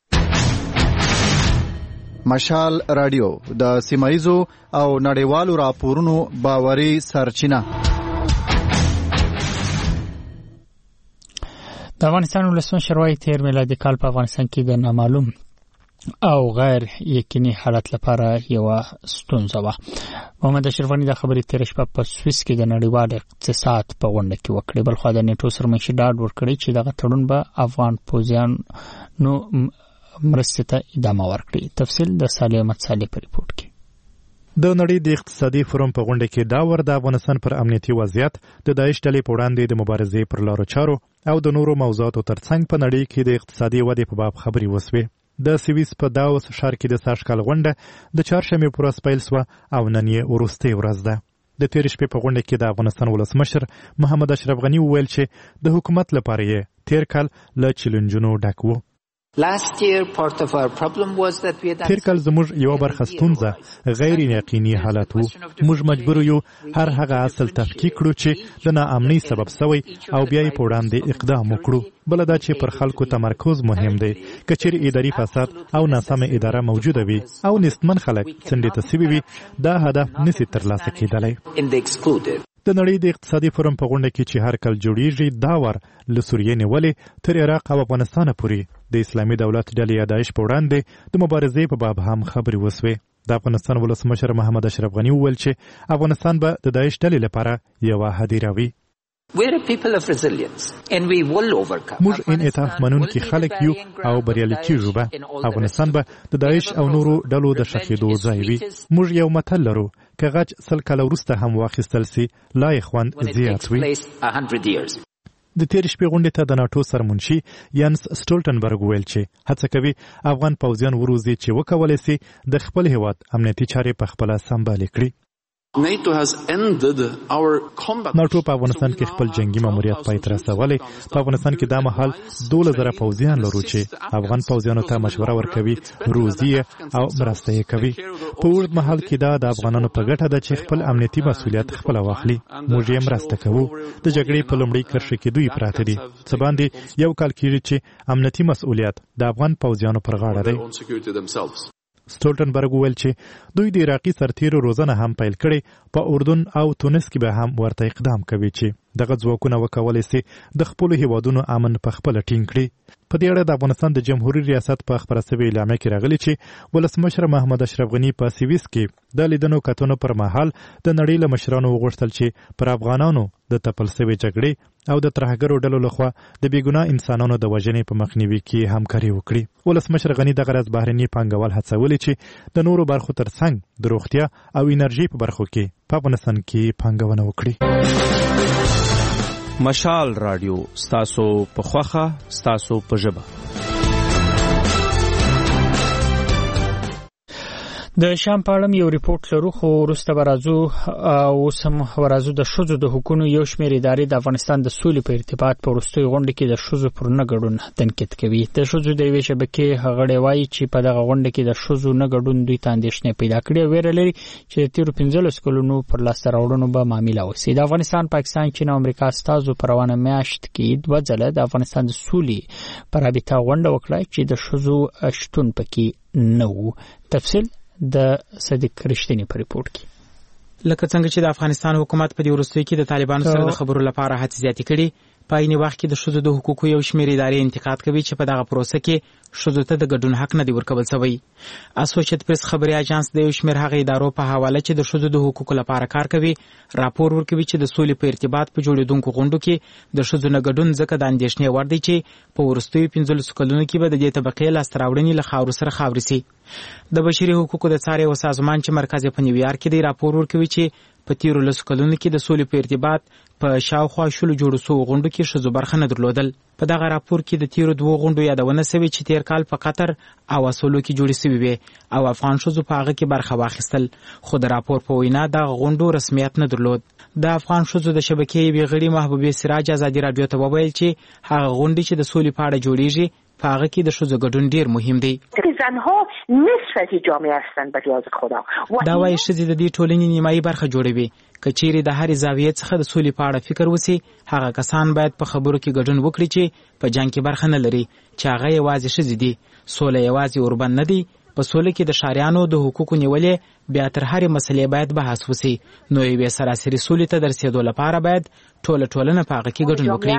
[SPEAKER 20] مشال رادیو د سیمایزو او نړیوالو راپورونو باوري سرچینه.
[SPEAKER 1] د افغانستان ولسمشر وايي تیر میلادي کال په افغانستان کې د نامعلوم او غیر یقیني حالت لپاره یو ستونزه وه. محمد اشرف غني د خبرې تیر شپه په سویس کې د نړیوال اقتصاد په غونډه کې وکړي. بلخوا د نیټو سرمنشي ډاډ ورکړي چې دغه تړون به افغان پوځیانو مرستې ته ادامه ورکړي. تفصیل د صالح احمد صالح په ریپورت کې.
[SPEAKER 21] د نړۍ د اقتصادي فورم په غونډه کې دا ور د افغانستان پر امنیتي وضعیت د داعش ډلې په وړاندې د مبارزې پر لارو چارو او د نورو موضوعاتو ترڅنګ په نړۍ کې د اقتصادي ودې په باب خبرې وسوې. د سویس په داوس ښار کې د ساشکال غونډه د چهارشنبې پر ورځ پیل سوه او نن یې وروستۍ ورځ ده. د تېرې شپې په غونډه کې د افغانستان ولسمشر محمد اشرف غني وویل چې د حکومت لپاره یې تېر کال له چیلنجونو ډک و. تیر کال زموږ یو برخه ستونزه غیر یقیني حالت وو. موږ مجبور یو هر هغه اصل تفکیک کړو چې د ناامنۍ سبب سوی او بیا یې په وړاندې اقدام وکړو. بل دا چې پر خلکو تمرکز مهم دی. که چیرې اداري فساد او ناسمه اداره موجوده وي او نستمن خلک څنډې ته سوي وي دا هدف نشي ترلاسه کېدلی. د نړۍ د اقتصادي فورم په غونډه کې چې هر کال جوړیږي دا ور له سوریې نیولې تر عراق او افغانستان پورې د اسلامي دولت ډلې یا داعش په وړاندې د مبارزې په باب هم خبرې وسوې. د افغانستان ولسمشر محمد اشرف غني وویل چې افغانستان به د داعش ډلې لپاره یوه هدیره وي. موږ انعطاف منونکي خلک یو او بریالي کیږو به. افغانستان به د داعش او نورو ډلو د ښخېدو ځای وي. موږ یو متل لرو که غچ سل کاله وروسته هم واخیستل سي لا یې خوند زیات وي. د تیر شپې غونډې ته د ناتو سرمنشي ینس سټولټنبرګ ویل چې هڅه کوي افغان پوځیان وروزي چې وکولای شي د خپل هیواد امنیتي چارې په خپل سمبال کړي.
[SPEAKER 2] NATO has ended our combat.
[SPEAKER 21] ناتو په افغانستان کې خپل جنگي ماموریت پای ته رسولی. په افغانستان کې دا مهال دوله زره پوځیان لرو چې افغان پوځیانو ته مشوره ورکوي، روزي او مرسته یې کوي. په اوږد مهال کې دا د افغانانو په ګټه ده چې خپل امنیتي مسؤلیت خپل واخلي. موږ یې مرسته کوو. د جګړې په لومړۍ کرښه کې دوی پراته دي. څه باندې یو کال کېږي چې امنیتي مسؤلیت د افغان پوځیانو پر غاړه دی. سټولټنبرګ ویل چې دوی د عراقي سرتیرو روزنه هم پیل کړي. په اردن او تونس کې به هم ورته اقدام کوي چې دغه ځواکونه وکولای شي د خپلو هیوادونو امن په خپله ټینګ کړي. په دې اړه د افغانستان د جمهوریت ریاست په خبره شوې اعلامیه کې راغلي چې ولسمشر محمد اشرف غني په سویس کې د لیدنو کتنو پر مهال د نړۍ له مشرانو وغوښتل چې پر افغانانو د تپل شوې جګړې او د ترهګرو ډلو لخوا د بېګناه انسانانو د وژنې په مخنیوي کې همکاري وکړي. ولسمشر غني دغه ورځ بهرني پانګوال هڅولي چې د نورو برخو ترڅنګ د روغتیا او انرژي په برخو کې په افغانستان کې پانګونه وکړي.
[SPEAKER 19] مشال رادیو ستاسو په خوخه ستاسو په ژبه.
[SPEAKER 1] د شام په اړه یو ریپورت لرو خو وروسته به راځو او سم ورازو د ښځو د حقوقو یو شمېر ادارې د افغانستان د سولې په ارتباط په وروستۍ غونډه کې د ښځو پر نه ګډون تنقید کوي. د ښځو د یوې شبکې غړي وایي چې په دغه غونډه کې د ښځو نه ګډون دوی ته اندېښنې پیدا کړې او ویره لري چې د تیرو پنځلسو کلونو پر لاسته راوړنو به معامله وشي. د افغانستان، پاکستان، چین او امریکا استازو په روانه میاشت کې دوه ځله د افغانستان د سولې پر رابطه غونډه وکړه چې د ښځو شتون پکې نه و. تفصیل د صدیق رښتینی په ریپورت کې.
[SPEAKER 14] لکه څنګه چې د افغانستان حکومت په دې وروستیو کې د طالبانو سره د خبرو لپاره هڅې زیاتې کړي، په عین وخت کې د ښځو د حقوقو یو شمېر ادارې انتقاد کوي چې په دغه پروسه کې ښځو ته د ګډون حق نه دی ورکول شوی. اسوسییټ پریس خبري اژانس د یو شمېر هغه ادارو په حواله چې د ښځو د حقوقو لپاره کار کوي راپور ورکوي چې د سولې په ارتباط په جوړېدونکو غونډو کې د ښځو نه ګډون ځکه د اندېښنې وړ دی چې په وروستیو پنځلسو کلونو کې به د دې طبقې لاسته راوړنې له خاورو سره خاورې سي. د بشري حقوقو د څار یو سازمان چې مرکز یې په نیویارک کې دی راپور ورکوي چې په تیرو لسو کلونو کې د سولې په ارتباط په شاوخوا شلو جوړو سوو غونډو کې ښځو برخه نه درلودل. په دغه راپور کې د تیرو دوو غونډو یادونه سوې چې تیر کال په قطر او اصولو کې جوړې سوي وې او افغان ښځو په هغه کې برخه واخیستل، خو د راپور په وینا دغه غونډو رسمیت نه درلود. د افغان ښځو د شبکې یوې غړي محبوبې سراج ازادي راډیو ته وویل چې هغه غونډې چې د سولې په اړه جوړیږي په هغه کې د ښځو ګډون ډیر مهم دی. دا وایي ښځې د دې ټولنې نیمایي برخه جوړوي. که چیرې د هرې زاویې څخه د سولې په اړه فکر وسي، هغه کسان باید په خبرو کې ګډون وکړي چې په جنګ کې برخه نه لري، چې هغه یوازې ښځې دي. سوله یوازې اوربند نه دی. په سوله کې د ښاریانو د حقوقو نیولې بیا تر هرې مسلې باید بحث وسي. نو یوې سراسري سولې ته د رسېدو لپاره باید ټوله ټولنه په هغه کې ګډون وکړي.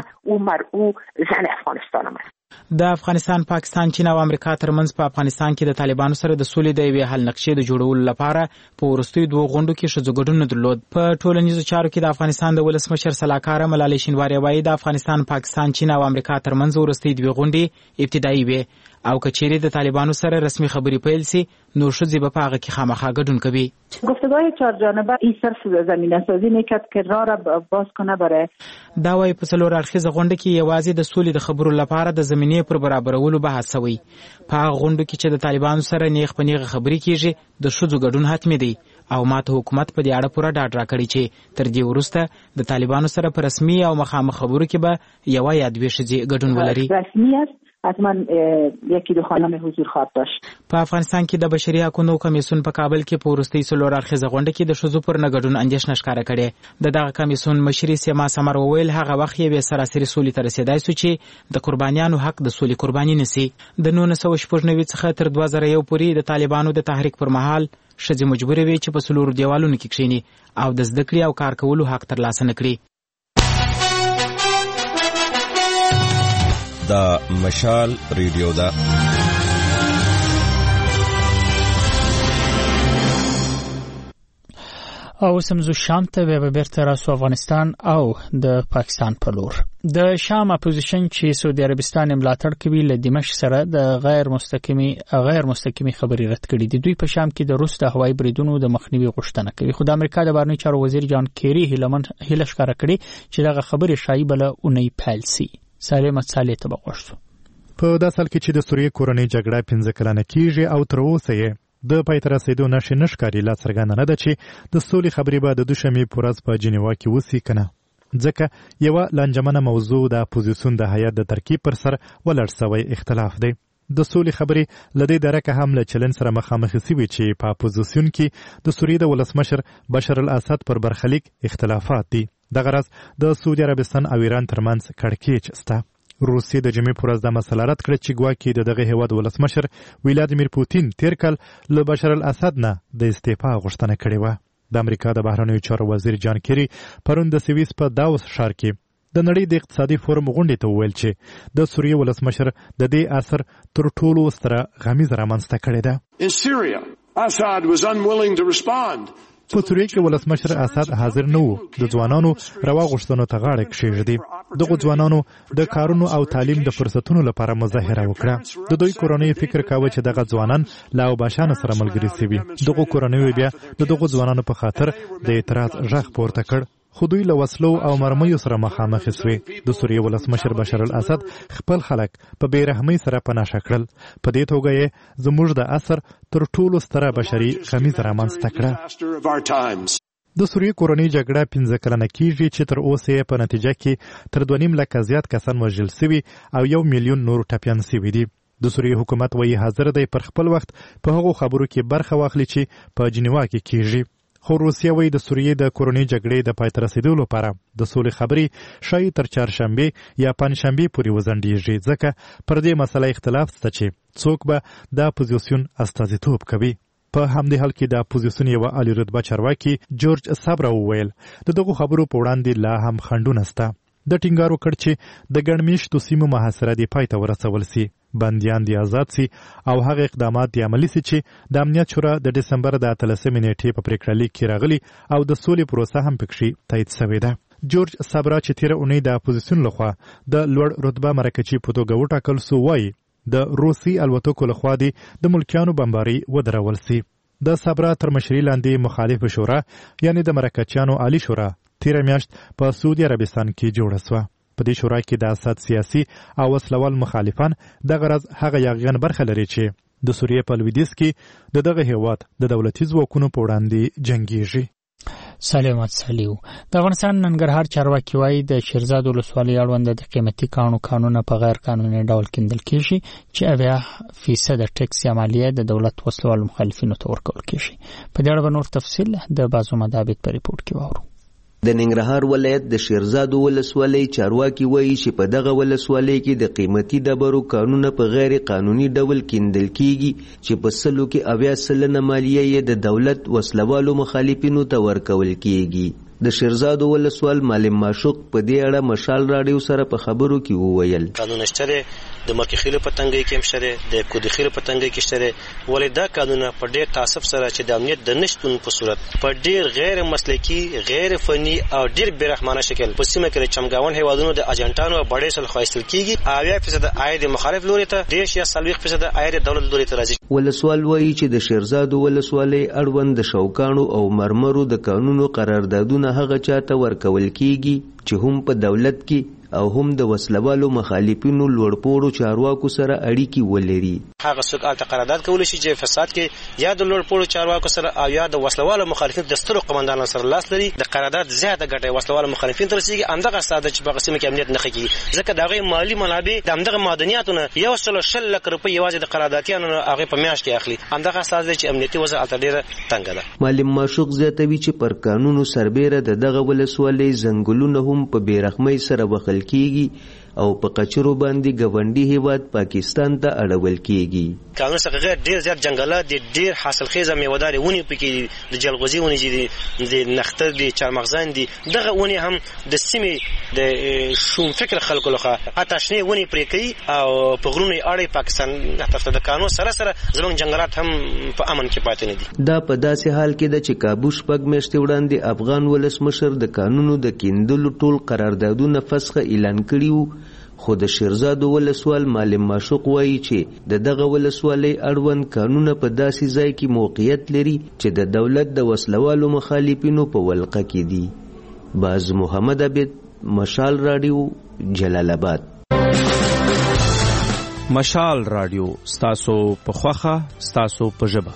[SPEAKER 14] د افغانستان، پاکستان، چین او امریکا ترمنځ په افغانستان کې د طالبانو سره د سولې د یوې حل نقشې د جوړولو لپاره په وروستیو دوو غونډو کې ښځو ګډون نه درلود. په ټولنیزو چارو کې د افغانستان د ولسمشر سلاکاره ملالۍ شینواري وایي د افغانستان، پاکستان، چین او امریکا ترمنځ وروستۍ دوې غونډې ابتدایي وې او که چیرې د طالبانو سره رسمي خبرې پیل سي نو ښځې به په هغه کې خامخا ګډون کوي.
[SPEAKER 22] گفتگوهای چهار جانبه این صرف زمینه سازی میکرد که راه را باز کنه برای
[SPEAKER 14] دا وایي په څلور اړخیزه غونډه کې یوازې د سولې د خبرو لپاره د زمینې پر برابرولو بحث شوی. په هغه غونډو کې چې د طالبانو سره نیغ په نیغه خبرې کیږي د ښځو ګډون حتمي دی او ماته حکومت په دې اړه پوره ډاډ راکړی چې تر دې وروسته د طالبانو سره په رسمي او مخامخ خبرو کې به یوه یا دوې ښځې ګډون ولري.
[SPEAKER 22] رسمي است حتما یکی دو خانم حضور خواهد داشت.
[SPEAKER 14] په افغانستان کې د بشري حقوقو کمیسیون په کابل کې په وروستۍ څلور اړخیزه غونډه کې د ښځو پر نه ګډون اندېښنه ښکاره کړې. د دغه کمیسیون مشري سیما سمر وویل هغه وخت یې سراسري سولې ته رسېدای سو چې د قربانیانو حق د سولې قرباني نسی. د نولس سوه شپږ نوي څخه تر دوه زره یو پورې د طالبانو د تحریک پر مهال ښځې مجبورې وې چې په څلورو دیوالونو کې کښېني او د زده کړې او کار کولو حق ترلاسه نه کړي.
[SPEAKER 10] دا مشال ریډیو ده.
[SPEAKER 1] او سمزو شام ته به بیرته راسو افغانستان او د پاکستان په لور. د شام اپوزیشن چې سعودي عربستان ملاتړ کوي له دمشق سره د غیر مستقیمي غیر مستقیمي خبري رد کړي دي. دوی په شام کې د روس د هوایي بریدونو د مخنیوي غوښتنه کوي. خو د امریکا د بهرنیو چارو وزیر جان کیری هیلمن هیله ښکاره کړې چې دغه خبرې شایبه له اونۍ پیل سي. سالم صالح ته بغوښتو.
[SPEAKER 21] په داسې حال کې چې د سوریې کورنۍ جګړه پنځه کلنه کیږي او تر اوسه یې د پای ته رسېدو نښې نه ښکاري، لا څرګنده نه ده چې د سولې خبرې به د دوشنبې په ورځ په جنیوا کې وسي که نه، ځکه یوه لانجمنه موضوع د اپوزیسیون د هیات د ترکیب پر سر ولاړ سوی اختلاف دی. د سولې خبرې له دې درکه هم له چلن سره مخامخ سوي چې په اپوزیسیون کې د سوریې د ولسمشر بشر الاسد پر برخلیک اختلافات دي. دغه راز د سعودي عربستان او ایران ترمنځ کړکېچ شته. روسیې د جمعې په ورځ دا مسله رد کړه چې ګواکې د دغه هېواد ولسمشر ولادیمیر پوتین تېر کال له بشر الاسد نه د استعفا غوښتنه کړې وه. د امریکا د بهرنیو چارو وزیر جان کیری پرون د سویس په داوس ښار کې د نړۍ د اقتصادي فورم غونډې ته وویل چې د سوریې ولسمشر د دې اثر تر ټولو ستره غمیزه رامنځته کړې ده. په سوریې کې ولسمشر اسد حاضر نه و. د ځوانانو روا غوښتنو ته غاړه کښېږدي. دغو ځوانانو د کارونو او تعلیم د فرصتونو لپاره مظاهره وکړه. د دوی کورنۍ فکر کاوه چې دغه ځوانان له اوباشانو سره ملګري سوي. دغو کورنیو بیا د دغو ځوانانو په خاطر د اعتراض غږ پورته کړ، خو دوی له وسلو او مرمیو سره مخامخ سوي. د سوریې ولسمشر بشر الاسد خپل خلک په بې رحمۍ سره پناه کړل. په دې توګه یې زموږ د عصر تر ټولو ستره بشري غمیزه رامنځته کړه. د سوریې کورنۍ جګړه پنځه کلنه کیږي چې تر اوسه یې په نتیجه کې تر دوه نیم لکه زیات کسان وژل سوي او یو میلیون نور ټپیان سوي دي. د سوریې حکومت وایي حاضر دی پر خپل وخت په هغو خبرو کې برخه واخلي چې په جنیوا کې کیږي. خو روسیه وایي د سوریې د کورنۍ جګړې د پای ته رسېدو لپاره د سولې خبرې ښایي تر چهارشنبې یا پنجشنبې پورې وځنډېږي، ځکه پر دې مسله اختلاف شته چې څوک به د اپوزیسیون استازیتوب کوي. په همدې حال کې د اپوزیسیون یوه عالي رتبه چارواکي جورج صبره وویل د دغو خبرو په وړاندې لا هم خنډونه شته. د ټینګار وکړ چې د ګڼ مېشتو سیمو محاصره دې پای ته ورسول سي، بندیان دې آزاد سي او هغه اقدامات دې عملي سي چې د امنیت شورا د ډسمبر د اتلسمې نیټې په پریکړه لیک کې راغلي او د سولې پروسه هم پکښې تایید سوې ده. جورج صبره چې تېره اونۍ د اپوزیسیون لخوا د لوړ رتبه مرکچي په توګه وټاکل سو وایي د روسي الوتکو لخوا دې د ملکیانو بمباري ودرول سي. د صبره تر مشرۍ لاندې مخالف شورا یعنی د مرکچیانو عالی شورا تیره میاشت په سعودي عربستان کې جوړه سوه. په دې شورا کې د اسد سیاسي او وسلوال مخالفان دغه راز هغه یاغیان برخه لري چې د سوریې په لویدیځ کې د دغه هېواد د دولتي ځواکونو په وړاندې جنګیږي.
[SPEAKER 1] سلامت سلیو. د افغانستان ننګرهار چارواکي وایي د شیرزاد ولسوالۍ اړوند د قیمتي کاڼو کانونه په غیر قانوني ډول کیندل کیږي چې اویا فیصد ټیکس یا مالیه د دولت وسلوال مخالفینو ته ورکول کیږي. په دې اړه به نور تفصیل د بازو مدابت په ریپورت کې واورو.
[SPEAKER 3] د ننګرهار ولایت د شیرزاد ولسوالۍ چارواکي وایي چې په دغه ولسوالۍ کې د قیمتي ډبرو کانونه په غیر قانوني ډول کیندل کیږي چې په سلو کې اویا سلنه مالیه یې د دولت وسلوالو مخالفینو ته ورکول کیږي. د شیرزاد ولسوال معلم معشوق په دې اړه مشال راډیو سره په خبرو کې وویل
[SPEAKER 8] قانون شته د مکیخیلو په تنګي کې شته د کودخیلو په تنګي کې شته ولې دا قانون په ډېر تعصب سره چې د امنیت د نشټون په صورت په ډېر غیر مسلکي غیر فني او ډېر بیرحمانه شکل په سیمه کې چمګاون هیوادونو د اجنټانو بډې سل خوښتل کیږي اویا فیصد عاید مخالف لوري ته دیش یا سلوي فیصد عاید دولت لوري ته راځي.
[SPEAKER 3] ولسوال وایي چې د شیرزاد ولسوالۍ اړوند د شوکانو او مرمرو د قانونو قراردادونه هغه چاته ورکول کیږي چې هم په دولت کې او هم د وسلوالو مخالفینو لوړپوړو چارواکو سره اړیکې ولري.
[SPEAKER 8] هغه څوک الته قرارداد کولی شي چې فساد کې یا د لوړپوړو چارواکو سره او یا د وسلوالو مخالفینو د سترو قومندانانو سره لاس لري. د قرارداد زیاته ګټه وسلوالو مخالفین تر رسیږي همدغه ساده چې په قسم کې امنیت نه خږي ځکه دغه مالی منابع د همدغه معدنیاتونه یو سل شل لک روپۍ یوازې د قراردادیانو هغه په میاشت کې اخلي. همدغه ساده چې امنیتي وضع الته ډیره تنګه ده.
[SPEAKER 3] معلم معشوق زیاتوي چې پر قانونو سربیره د دغه ولسوالۍ ځنګلونه هم په بیرحمۍ سره وخل کیږي او په قچرو باندې ګاونډي هیواد پاکستان ته اړول کیږي.
[SPEAKER 8] قانون څخه غیر ډیر زیات جنگلات دي، ډیر حاصلخیزه میوهداري ونې پکې د جلغوزي ونې دي، د نختر دي، چارمغزان دي. دغه ونې هم د سیمې د شوم فکر خلکو لخوا حتی شنې ونې پرې کوي او په غرونو اړې پاکستان طرف د قانون سره سره زموږ جنگلات هم په امن کې پاتې نه دي.
[SPEAKER 3] دا په داسې حال کې ده چې کابو شپږ میاشتې وړاندې افغان ولسمشر د قانونو د کیندلو ټول قراردادونه فسخه اعلان کړي وو، خو د شیرزادو ولسوال معلم معشوق وایي چې د دغه ولسوالۍ اړوند قانونه په داسې ځای کې موقعیت لري چې د دولت د وسلوالو مخالفینو په ولقه کې دي. باز محمد عبید، مشال راډیو، جلال آباد.
[SPEAKER 11] مشال راډیو، ستاسو په خوخه، ستاسو په ژبه.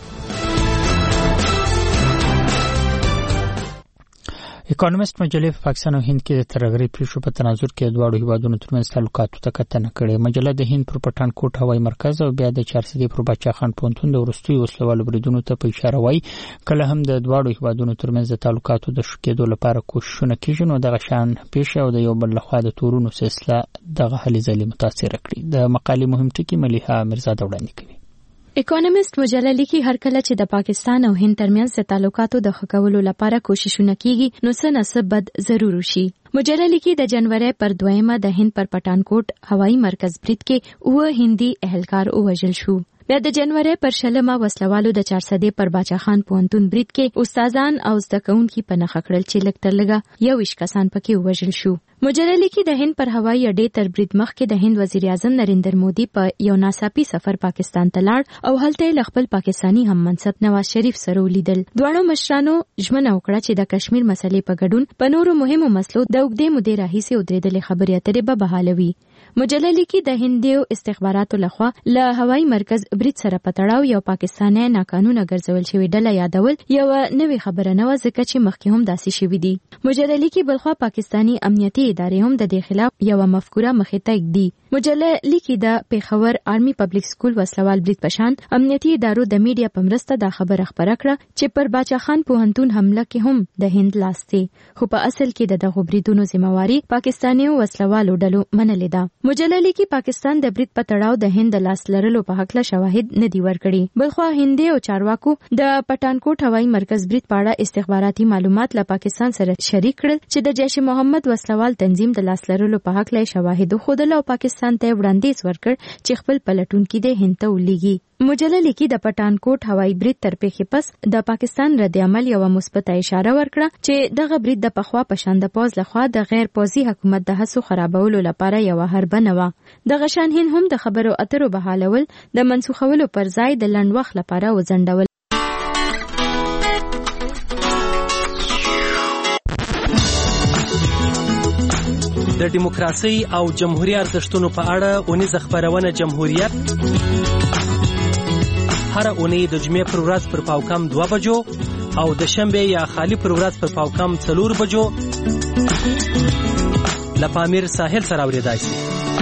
[SPEAKER 1] اکانومیست مجلې په پاکستان او هند کې د ترهګرۍ پیښو په تناظر کې دواړو هیوادونو ترمنځ تعلقاتو ته کتنه کړې. مجله د هند پر پټانکوټ هوایي مرکز او بیا د چارسدې پر باچا خان پوهنتون د وروستیو وسلوالو بریدونو ته په اشاره وایي. کله هم د دواړو هیوادونو ترمنځ د تعلقاتو د ښه کېدو لپاره کوښښونه کېږي، نو دغه شان پیښې او د یو بل لخوا د تورونو سلسله دغه هلې ځلې متاثره کړي. د مقالې مهم ټکي ملیحه میرزاده وړاندې کوي.
[SPEAKER 4] اکانومیست مجله لیکي هر کله چې د پاکستان او هند ترمنځ د تعلقاتو د ښه کولو لپاره کوششونه کیږي نو څه نه څه بد ضرور وشي. مجله لیکي د جنوري پر دویمه د هند پر پټانکوټ هوایي مرکز برید کې اوه هندي اهلکار ووژل شو. بیا د جنوري پر شلمه وسلوالو د چارسدې پر باچا خان پوهنتون برید کې استادان او زده کوونکي په نښه کړل چې لږ تر لږه یو ویشت کسان پکې ووژل شو. مجله لیکي د هند پر هوایي اډې تر برید مخکې د هند وزیر اعظم نریندر مودي په یو ناڅاپي سفر پاکستان ته لاړ او هلته یې له خپل پاکستاني هم منصب نواز شریف سره ولیدل. دواړو مشرانو ژمنه وکړه چې د کشمیر مسلې په ګډون په نورو مهمو مسلو د اوږدې مودې راهیسې ودرېدلې خبرې اترې به بحالوي. مجله لیکي د هندیو استخباراتو لخوا له هوایي مرکز برید سره په تړاو یو پاکستاني ناقانونه ګرځول شوی ډله یادول یو نوې خبره نه و، ځکه چې مخکې هم داسې شوي دي. مجله لیکي بلخوا پاکستاني امنیتي ادارې هم د دې خلاف یو مفکوره مخې ته ږدي. مجله لیکي د پیښور آرمي پبلک سکول وسلوال برید پشان امنیتي ادارو د میډیا په مرسته دا خبره خبره کړه چې پر باچا خان پوهنتون حمله کې هم د هند لاس دی، خو په اصل کې د دغو بریدونو ذمہواری پاکستاني وسلوالو ډلو منلې ده. مجله لیکي پاکستان د برید په تړاو د هند لاس لرلو په حق له شواهد نه دی ورکړي. بلخوا هندي او چارواکو د پټانکوټ هوایي مرکز برید په اړه استخباراتي معلومات له پاکستان سره شریک کړل چې د جیش محمد وسلوال تنظیم د لاس لرلو په حق له شواهد خودل او پاکستان ته وړاندیز ورکړ چې خپل پلټونکي د هند ته ولېږي. مجله لیکي د پټانکوټ هوایي برید تر پیښې پس د پاکستان رد عمل یو مثبته اشاره ورکړه چې دغه برید د پخوا په شان د پوز لخوا د غیر پوزي حکومت د هڅو خرابولو لپاره یو حربه نه و. دغه شان هند هم د خبرو اترو بحالول د منسوخولو پر ځای د لنډ وخت لپاره وځنډول.
[SPEAKER 7] د دیموکراسي او جمهوریت ارزښتونو په اړه اونیزه خبرونه جمهوریت هر اونۍ د جمعې پر ورځ پر پاوکم دوه بجو او د شنبه یا خالی پر ورځ پر پاوکم څلور بجو له پامیر ساحل سره اورېدای شي.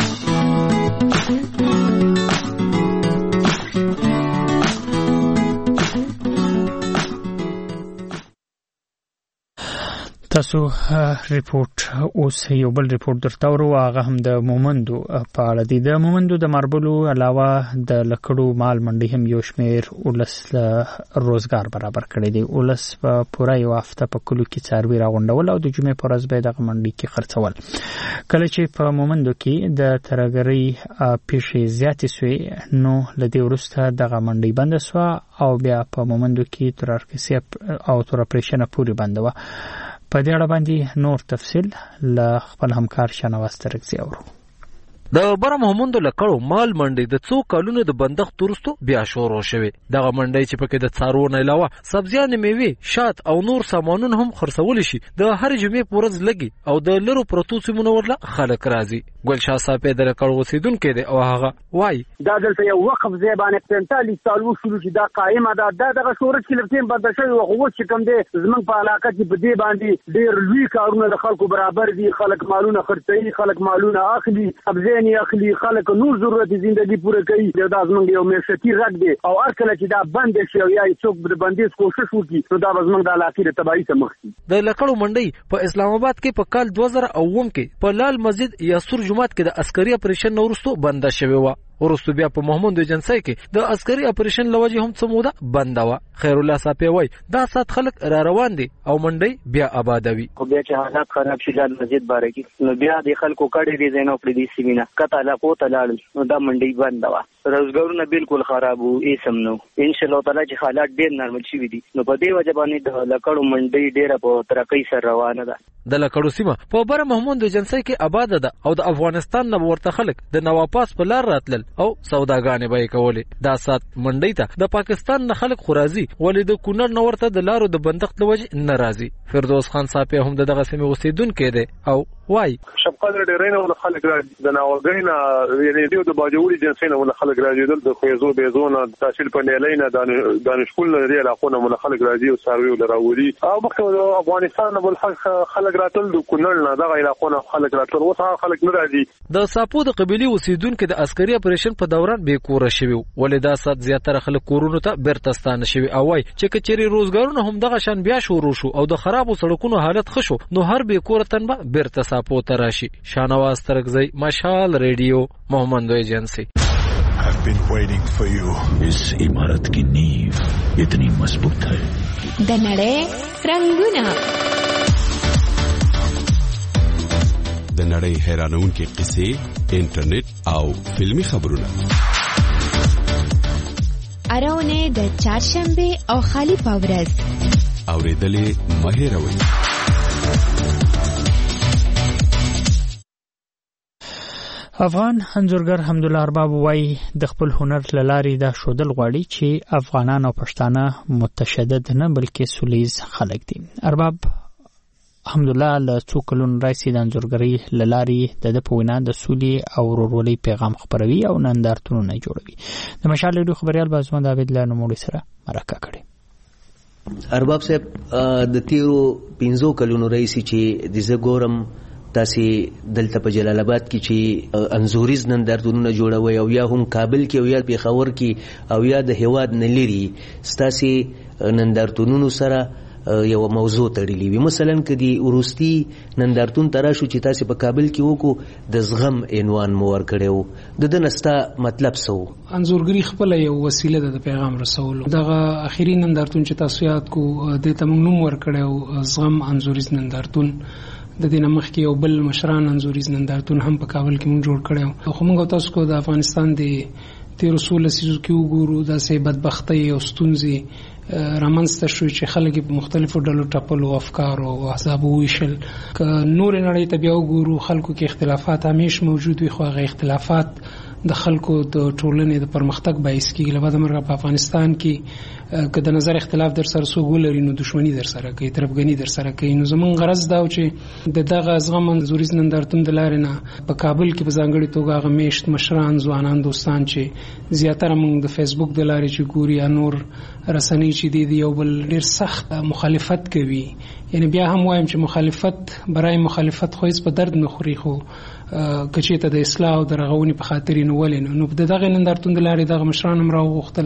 [SPEAKER 1] تاسو ریپورت اوس یو بل ریپورت درته ورو هغه هم د مومندو په اړه دی. د مومندو د ماربلو علاوه د لکړو مال منډي هم یو شمیر ولس روزګار برابر کړی دی. ولس په پوره یو هفته په کلو کې څاروي راغونډول او د جمعې په ورځ به دغه منډي کې خرڅول. کله چې په مومندو کې د ترهګرۍ پیښې زیاتې سوې نو له دې وروسته دغه منډي بنده سوه او بیا په مومندو کې تر ارکسي او تر اپریشنه پورې بنده وه. په دې اړه باندې نور تفصیل له خپل همکار شنواز ترکزي اورو.
[SPEAKER 23] د بره محمود لکړو مال منډي د څو کلونو د بندښت وروسته بیا شروع شوه. دغه منډي چې پکې د څاروو نه علاوه سبزیان، میوې، شات او نور سامانونه هم خرڅول شي د هر جمعې په ورځ لګي او د لرو پروتو سیمونو ورله خلک راځي. ګلشاه صاحب د لکړو اوسیدونکو دی او هغه وای
[SPEAKER 24] دا دلته یو وقف ځای باندې پنځه سالو شروع شي دا قائمه ده. دا دغه شورش کې لفتین بند شوی او خو چې کوم دی زمونږ په علاقه کې په دې باندې ډېر لوی کارونه د خلکو برابر دي. خلک مالونه خرڅوي، خلک مالونه اخلي، ابزین اخلي، خلک نور ضرورت زندگی پوره کوي. دا زمونږ یو معیشتي رګ دی او هر کله چې دا بند شي او یا څوک د بندیز کوشش وکړي نو دا زمونږ د علاقې د تباہي ته مخ شي.
[SPEAKER 23] د لکړو منډي په اسلام آباد کې په کال دوه زره اووه کې په لال مسجد یا سور معلومات کې د عسکري اپریشن وروسته بنده شوی و. ورستو بیا په محمود ایجنسی کې د عسکري اپریشن لوجه هم څه موده بنده و. خیر الله صافي وای دا سات خلک را روان دي او منډي بیا آبادوي.
[SPEAKER 5] خو بیا چې حالات خراب شي د مسجد باره کې نو بیا د خلکو کډې دي زینو پر دې سیمینه کته لا کو ته لاړ نو دا منډي بنده و. روزګارونه بالکل خراب وو ایسم نو ان شاء الله تعالی چې حالات ډیر نرمل شي دي نو په دې وجه باندې د لکړو منډي ډیره په ترقۍ سره روانه ده.
[SPEAKER 23] د لکړو سیمه په بره محمود ایجنسی کې آباد ده او د افغانستان نه ورته خلک د نواپاس په لار راتلل او سوداګانې به کولې. دا سات منډي ته د پاکستان نه خلک خورازي ولې د کونړ نه ورته د لارو د بندښت لوجه ناراضي. فردوس خان صاحب هم دغه سیمه اوسیدونکو دی او وای
[SPEAKER 12] شپقدر ډیرینه ول خلک را د ناوګینا یعنی دیو د باجوړي جنسینه ول خلک راځي د خویزو بيزونه تحصیل پنیلینا د دانشکول لري علاقونه ول خلک راځي او سروي ول راوړي او مخکې افغانستان ول خلک راتل د کونړ نه دغه علاقونه خلک راتل اوس خلک نه راځي.
[SPEAKER 23] د ساپو د قبيلي اوسیدونکو د عسکري اپریشن په دوران به کور شوی ولې دا سات زیاتره خلک کورونو ته برتستانه شوی او وای چې کچري روزګارونه هم دغه شان بیا شروع شو او د خرابو سړکونو حالت خشو نو هر به کور تنبه برت ساپو تراشي. شانواز ترکزی مشال ریڈیو محمد ایجنسی.
[SPEAKER 13] I've been waiting for you.
[SPEAKER 15] इस इमारत की नींव इतनी मजबूत है.
[SPEAKER 4] د نړۍ رنگونه
[SPEAKER 25] د نړۍ حیرانونکې قصې انټرنیټ او فلمی خبرونه
[SPEAKER 4] اراونه د چهارشنبه او خالی پاورز
[SPEAKER 25] اوریدلې مهیروي.
[SPEAKER 1] افغان انځورګر حمدالله ارباب وای د خپل هنر لاري دا شودل غواړي چې افغانان او پښتانه متشدد نه بلکې سولیز خلک دي. ارباب حمدالله له څو کلونو راځي د انځورګرۍ لاري د په وینا د سولي او ورورولۍ پیغام خبروي او نندارتونونه جوړوي. د مشال ریډیو خبريال بازمن داوود له نوموړي سره مرکه کړې.
[SPEAKER 3] ارباب صاحب د تیرو پنځو کلونو راځي چې د زګورم تاسې دلته په جلال آباد کې چې انځوریز نندارتونونه جوړوي او یا هم کابل کې او یا پېښور کې او یا د هیواد نه لري ستاسې نندارتونونو سره یو موضوع تړلې وي. مثلا کدي ورستي نندارتون تراشو چې تاسې په کابل کې وکړو د زغم عنوان مو ورکړی د دنستا مطلب سو
[SPEAKER 26] انځورګری خپل یو وسیله ده د پیغام رسولو. دغه اخیری نندارتون چې تاسو یاد کو د تمنګ نوم ورکړیو زغم انځوریز نندارتون. د دې نمخ کې یو بل مشران انځوریز نندارتون هم په کابل کې مونږ جوړ کړو. خو موږ تاسو کو د افغانستان د تیر رسول سيزو کې وګورو د سه بدبختی او ستونزې رامنځته شوې چې خلک په مختلفو ډلو ټاپلو افکار او احزاب ویشل. ک نور نړۍ ته بیا وګورو خلکو کې اختلافات همیش موجود وي خو هغه اختلافات د خلکو د ټولنې د پرمختګ باعث کیږي. لبا د مرغه په افغانستان کې که د نظر اختلاف در سره سو ګولري نو دښمنی در سره کوي طرفګنی در سره کوي. نو زمون غرض دا چې د دغه زغم منځوريز نندارتون د لارې نه په کابل کې په ځانګړي توګه هغه میشت مشران ځوانان دوستان چې زیاتره موږ د فیسبوک د لارې چې ګوري یا نور رسنۍ چې دی یو بل ډیر سخت مخالفت کوي. یعنی بیا هم وایم چې مخالفت برای مخالفت خو هیڅ په درد نه خوري خو کچې ته د اصلاح او د رغونې په خاطر نه ولې نو د دغه نندارتون د لارې دغه مشران هم راوغوښتل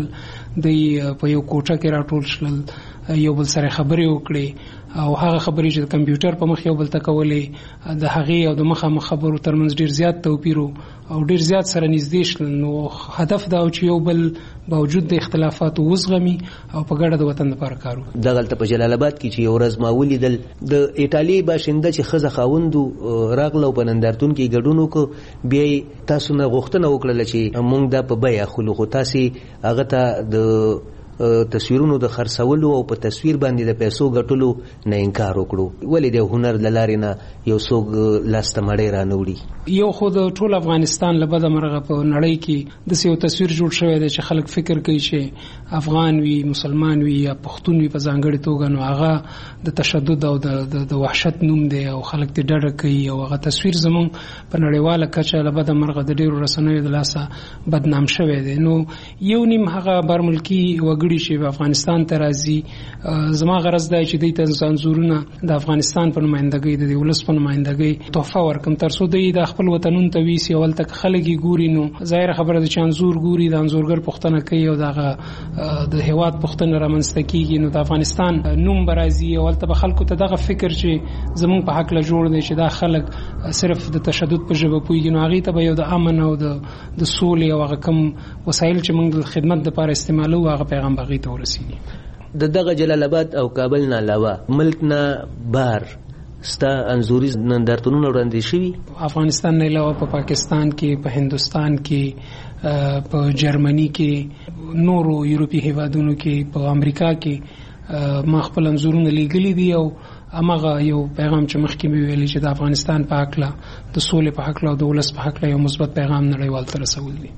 [SPEAKER 26] د په یو کوټه کې راټول شول یو بل سره خبرې وکړي او هغه خبرې چې د کمپیوټر په مخ یو بل ته کولې د هغې او د مخامخ خبرو ترمنځ ډیر زیات توپیر او ډیر زیات سره نږدې شول. نو هدف دا چې یو بل باوجود د اختلافاتو وزغمي او په ګډه د وطن لپاره کار وکړي.
[SPEAKER 3] دغلته په جلال آباد کې چې یو ورځ ما ولیدل د ایټالي باشنده چې خزه خاوندو راغلو په نندارتون کې ګډون وکړو. بیا تاسو نه غوښتنه وکړه چې موږ دا په بیا خلو خو تاسو هغه ته د تصویرونو د خرڅولو او په تصویر باندې د پیسو ګټلو نه انکار وکړو. ولې د هنر د لارې نه یو څوک لاسته مړی رانوړي؟
[SPEAKER 26] یو خو د ټول افغانستان له بده مرغه په نړۍ کې د یو تصویر جوړ شوی دی چې خلک فکر کوي چې افغان وي مسلمان وي یا پښتون وي په ځانګړي توګه نو هغه د تشدد او د د وحشت نوم دی او خلک ته ډډه کوي او هغه تصویر زمون په نړیواله کچه له بده مرغه د ډیرو رسنیو د لاسه بدنام شوی دی. نو یو نیم هغه برملکی وګ وګړي چې افغانستان ته راځي زما غرض دی چې دوی ته ځانزورونه د افغانستان په نمائندګۍ د ولس په نمائندګۍ تحفه ورکم تر څو دوی د خپل وطنونو ته ویسي اول تک خلک ګوري نو ظاهر خبره ده چې انزور ګوري د انزورګر پښتنه کوي او دغه د هیواد پښتنه رامنځته کیږي نو د افغانستان نوم برازي اول ته خلکو ته دغه فکر چې زمونږ په حق له جوړ دی چې دا خلک صرف د تشدد په ژبه پوهیږي نو هغه ته به یو د امن او د د سولې او هغه کوم وسایل چې موږ د خدمت لپاره استعمالو هغه پیغام بغي ته ورسیږي
[SPEAKER 3] د دغه جلال آباد او کابل نه علاوه ملک نه بهر ستا انزوري نندارتونونه وړاندې شوي
[SPEAKER 26] افغانستان نه علاوه په پاکستان کې په هندستان کې په جرمني کې نورو یورپی هیوادونو کې په امریکا کې ما خپل انزورونه لیږلي دي او امغه یو پیغام چې مخکې مې ویلي چې د افغانستان په حق له د سولې په حق له او د ولس په حق له یو مثبت پیغام نړیوال ته رسول دي.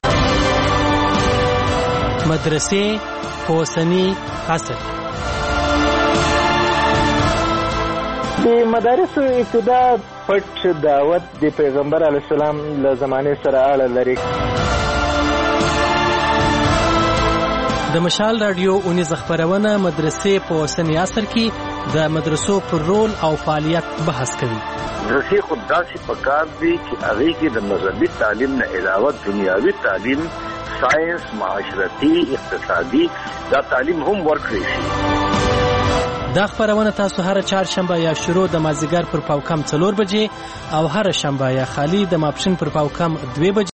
[SPEAKER 7] مدرسې په اوسني عصر
[SPEAKER 6] د مدارسو ابتدا پټ دعوت د پیغمبر علیه السلام له زمانې سره اړه لري.
[SPEAKER 7] د مشال رادیو اونیز خبرونه مدرسې په اوسني عصر کې د مدرسو پر رول او فعالیت بحث کوي.
[SPEAKER 9] مدرسې خود داسې پکار دي چې هغه کې د مذهبي تعلیم نه علاوه دنیاوي تعلیم، ساينس، معاشرتي، اقتصادي دا تعلیم هم ورکړي شي.
[SPEAKER 7] دا خبرونه تاسو هر چهارشنبه یا شروع د مازیګر پر پاوکم څلور بجې او هر شنبه یا خالی د ماپښین پر پاوکم دوه بجې